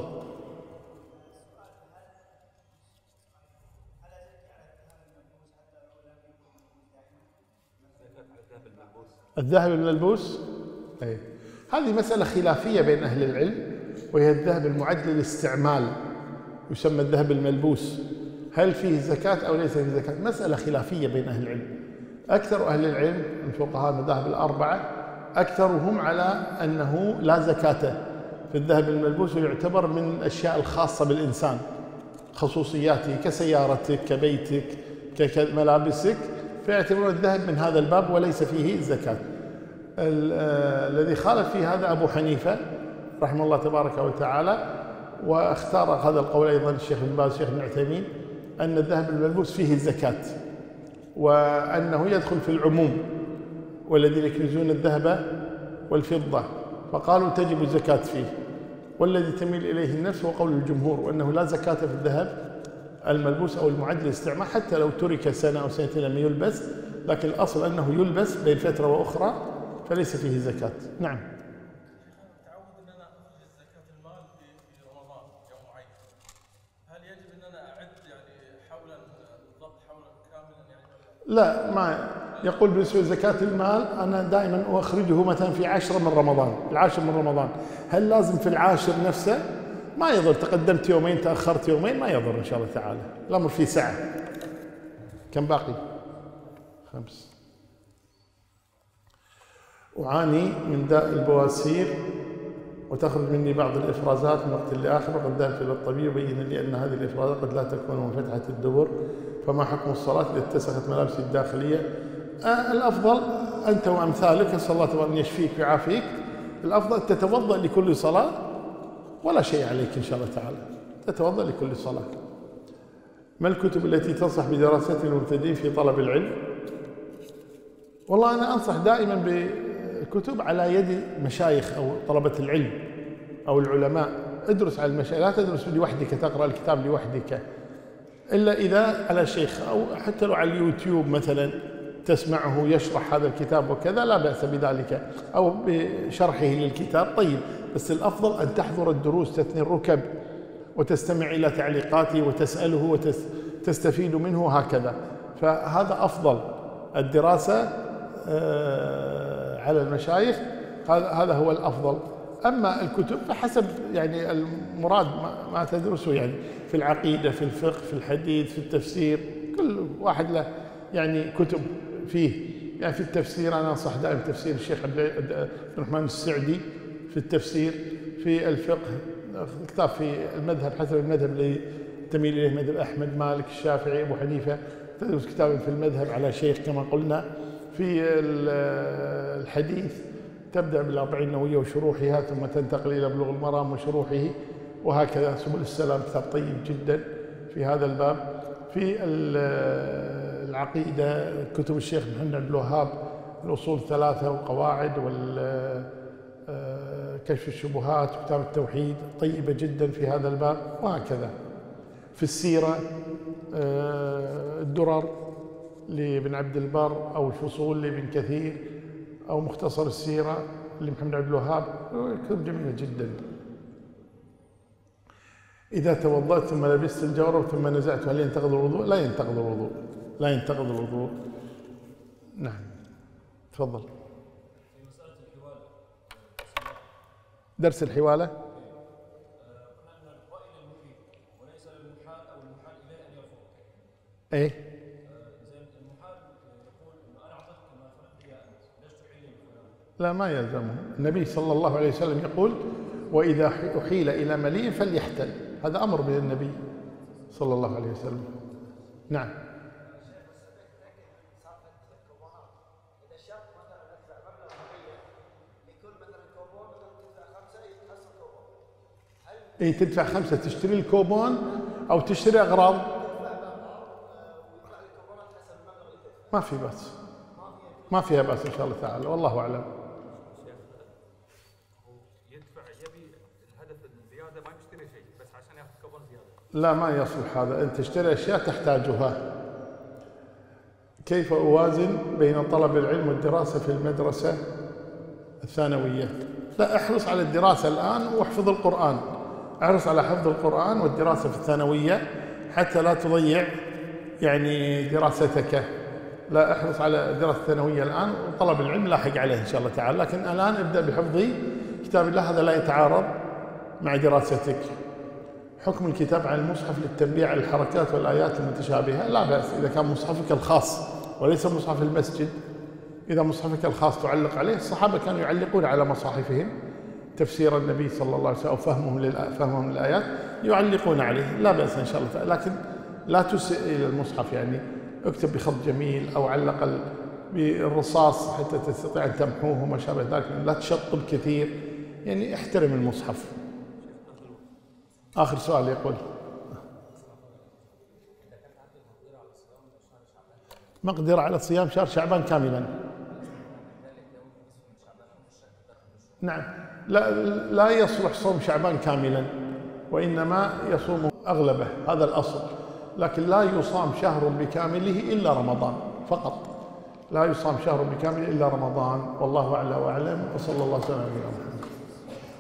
الذهب الملبوس، أي هذه مسألة خلافية بين أهل العلم، وهي الذهب المعد للاستعمال يسمى الذهب الملبوس، هل فيه زكاة أو ليس فيه زكاة؟ مسألة خلافية بين أهل العلم. أكثر أهل العلم من فقهاء المذاهب الأربعة أكثرهم على أنه لا زكاة في الذهب الملبوس، ويعتبر من الأشياء الخاصة بالإنسان، خصوصياته كسيارتك كبيتك كملابسك، فيعتبرون الذهب من هذا الباب وليس فيه زكاة. الذي خالف في هذا أبو حنيفة رحمه الله تبارك وتعالى، واختار هذا القول أيضا الشيخ ابن باز الشيخ ابن عثيمين، أن الذهب الملبوس فيه الزكاة، وأنه يدخل في العموم، والذين يكنزون الذهب والفضة، فقالوا تجب الزكاة فيه. والذي تميل إليه النفس هو قول الجمهور، وأنه لا زكاة في الذهب الملبوس أو المعد للاستعمال، حتى لو ترك سنة أو سنتين لم يلبس، لكن الأصل أنه يلبس بين فترة وأخرى فليس فيه زكاة. نعم. تعود ان انا اخرج زكاة المال في رمضان يوم معين، هل يجب ان انا اعد يعني حولا بالضبط، حولا كاملا يعني؟ لا، ما يقول بالنسبة لزكاة المال أنا دائما أخرجه مثلا في 10 من رمضان، العاشر من رمضان، هل لازم في العاشر نفسه؟ ما يضر، تقدمت يومين تأخرت يومين ما يضر إن شاء الله تعالى، الأمر فيه سعة. كم باقي؟ 5. أعاني من داء البواسير وتخرج مني بعض الإفرازات من وقت لآخر، وقد ذهبت إلى الطبيب وبين لي أن هذه الإفرازات قد لا تكون منفتحة الدبر، فما حكم الصلاة إذا اتسخت ملابسي الداخلية؟ الأفضل أنت وأمثالك، أسأل الله تبارك أن يشفيك ويعافيك، الأفضل تتوضأ لكل صلاة ولا شيء عليك إن شاء الله تعالى، تتوضأ لكل صلاة. ما الكتب التي تنصح بدراستها للمبتدئين في طلب العلم؟ والله أنا أنصح دائما بالكتب على يد مشايخ أو طلبة العلم أو العلماء، ادرس على المشايخ، لا تدرس لوحدك تقرأ الكتاب لوحدك، إلا إذا على شيخ، أو حتى لو على اليوتيوب مثلا تسمعه يشرح هذا الكتاب وكذا لا بأس بذلك، أو بشرحه للكتاب طيب، بس الأفضل أن تحضر الدروس، تثني الركب وتستمع إلى تعليقاته وتسأله وتستفيد منه هكذا، فهذا أفضل. الدراسة على المشايخ هذا هو الأفضل. أما الكتب فحسب يعني المراد ما تدرسه، يعني في العقيدة في الفقه في الحديث في التفسير، كل واحد له يعني كتب فيه. يعني في التفسير أنا أنصح دائما تفسير الشيخ عبد الرحمن السعدي في التفسير. في الفقه كتاب في المذهب حسب المذهب اللي تميل إليه، مذهب أحمد مالك الشافعي أبو حنيفة، تدرس كتابا في المذهب على شيخ كما قلنا. في الحديث تبدأ بالأربعين النووية وشروحها، ثم تنتقل إلى بلوغ المرام وشروحه، وهكذا. سبل السلام كتاب طيب جدا في هذا الباب. في العقيدة كتب الشيخ محمد عبد الوهاب، الأصول 3 وقواعد كشف الشبهات وكتاب التوحيد طيبة جدا في هذا الباب، وهكذا. في السيرة الدرر لابن عبد البر، أو الفصول لابن كثير، أو مختصر السيرة لمحمد عبد الوهاب، كتب جميلة جدا. إذا توضأت ثم لبست الجورب ثم نزعت هل ينتقض الوضوء؟ لا ينتقض الوضوء، لا ينتقض الوضوء. نعم تفضل. في مسألة الحوالة، درس الحوالة قلنا أن الوائل المفيد وليس ايه زين المحال يقول انه انا اعطيتك ما فرحت يا انت، ليش تحيل لي فلان؟ لا، ما يلزمه. النبي صلى الله عليه وسلم يقول: وإذا أحيل إلى مليء فليحتل. هذا أمر من النبي صلى الله عليه وسلم. نعم. اي تدفع 5 تشتري الكوبون او تشتري اغراض. ما في بأس، ما فيها بأس ان شاء الله تعالى، والله اعلم. يدفع يبي الهدف الزياده، ما يشتري شيء بس عشان ياخذ كوبون زياده. لا، ما يصلح هذا. انت تشتري اشياء تحتاجها. كيف اوازن بين طلب العلم والدراسه في المدرسه الثانويه؟ لا، احرص على الدراسه الان واحفظ القران. احرص على حفظ القرآن والدراسة في الثانوية حتى لا تضيع يعني دراستك. لا، احرص على دراسة الثانوية الآن، وطلب العلم لاحق عليه إن شاء الله تعالى، لكن الآن ابدأ بحفظ كتاب الله، هذا لا يتعارض مع دراستك. حكم الكتاب على المصحف للتنبيه على الحركات والآيات المتشابهة لا بأس إذا كان مصحفك الخاص وليس مصحف المسجد. إذا مصحفك الخاص تعلق عليه، الصحابة كانوا يعلقون على مصاحفهم تفسير النبي صلى الله عليه وسلم أو فهمهم للآيات يعلقون عليه، لا بأس إن شاء الله تعالى، لكن لا تسئ إلى المصحف. يعني اكتب بخط جميل أو على الأقل بالرصاص حتى تستطيع أن تمحوه وما شابه ذلك، لا تشطب كثير، يعني احترم المصحف. آخر سؤال يقول: مقدرة على صيام شهر شعبان كاملا. نعم، لا يصلح صوم شعبان كاملا، وإنما يصوم أغلبه، هذا الأصل، لكن لا يصام شهر بكامله إلا رمضان فقط. لا يصام شهر بكامله إلا رمضان، والله أعلى وأعلم، وصلى الله وسلم على نبينا محمد.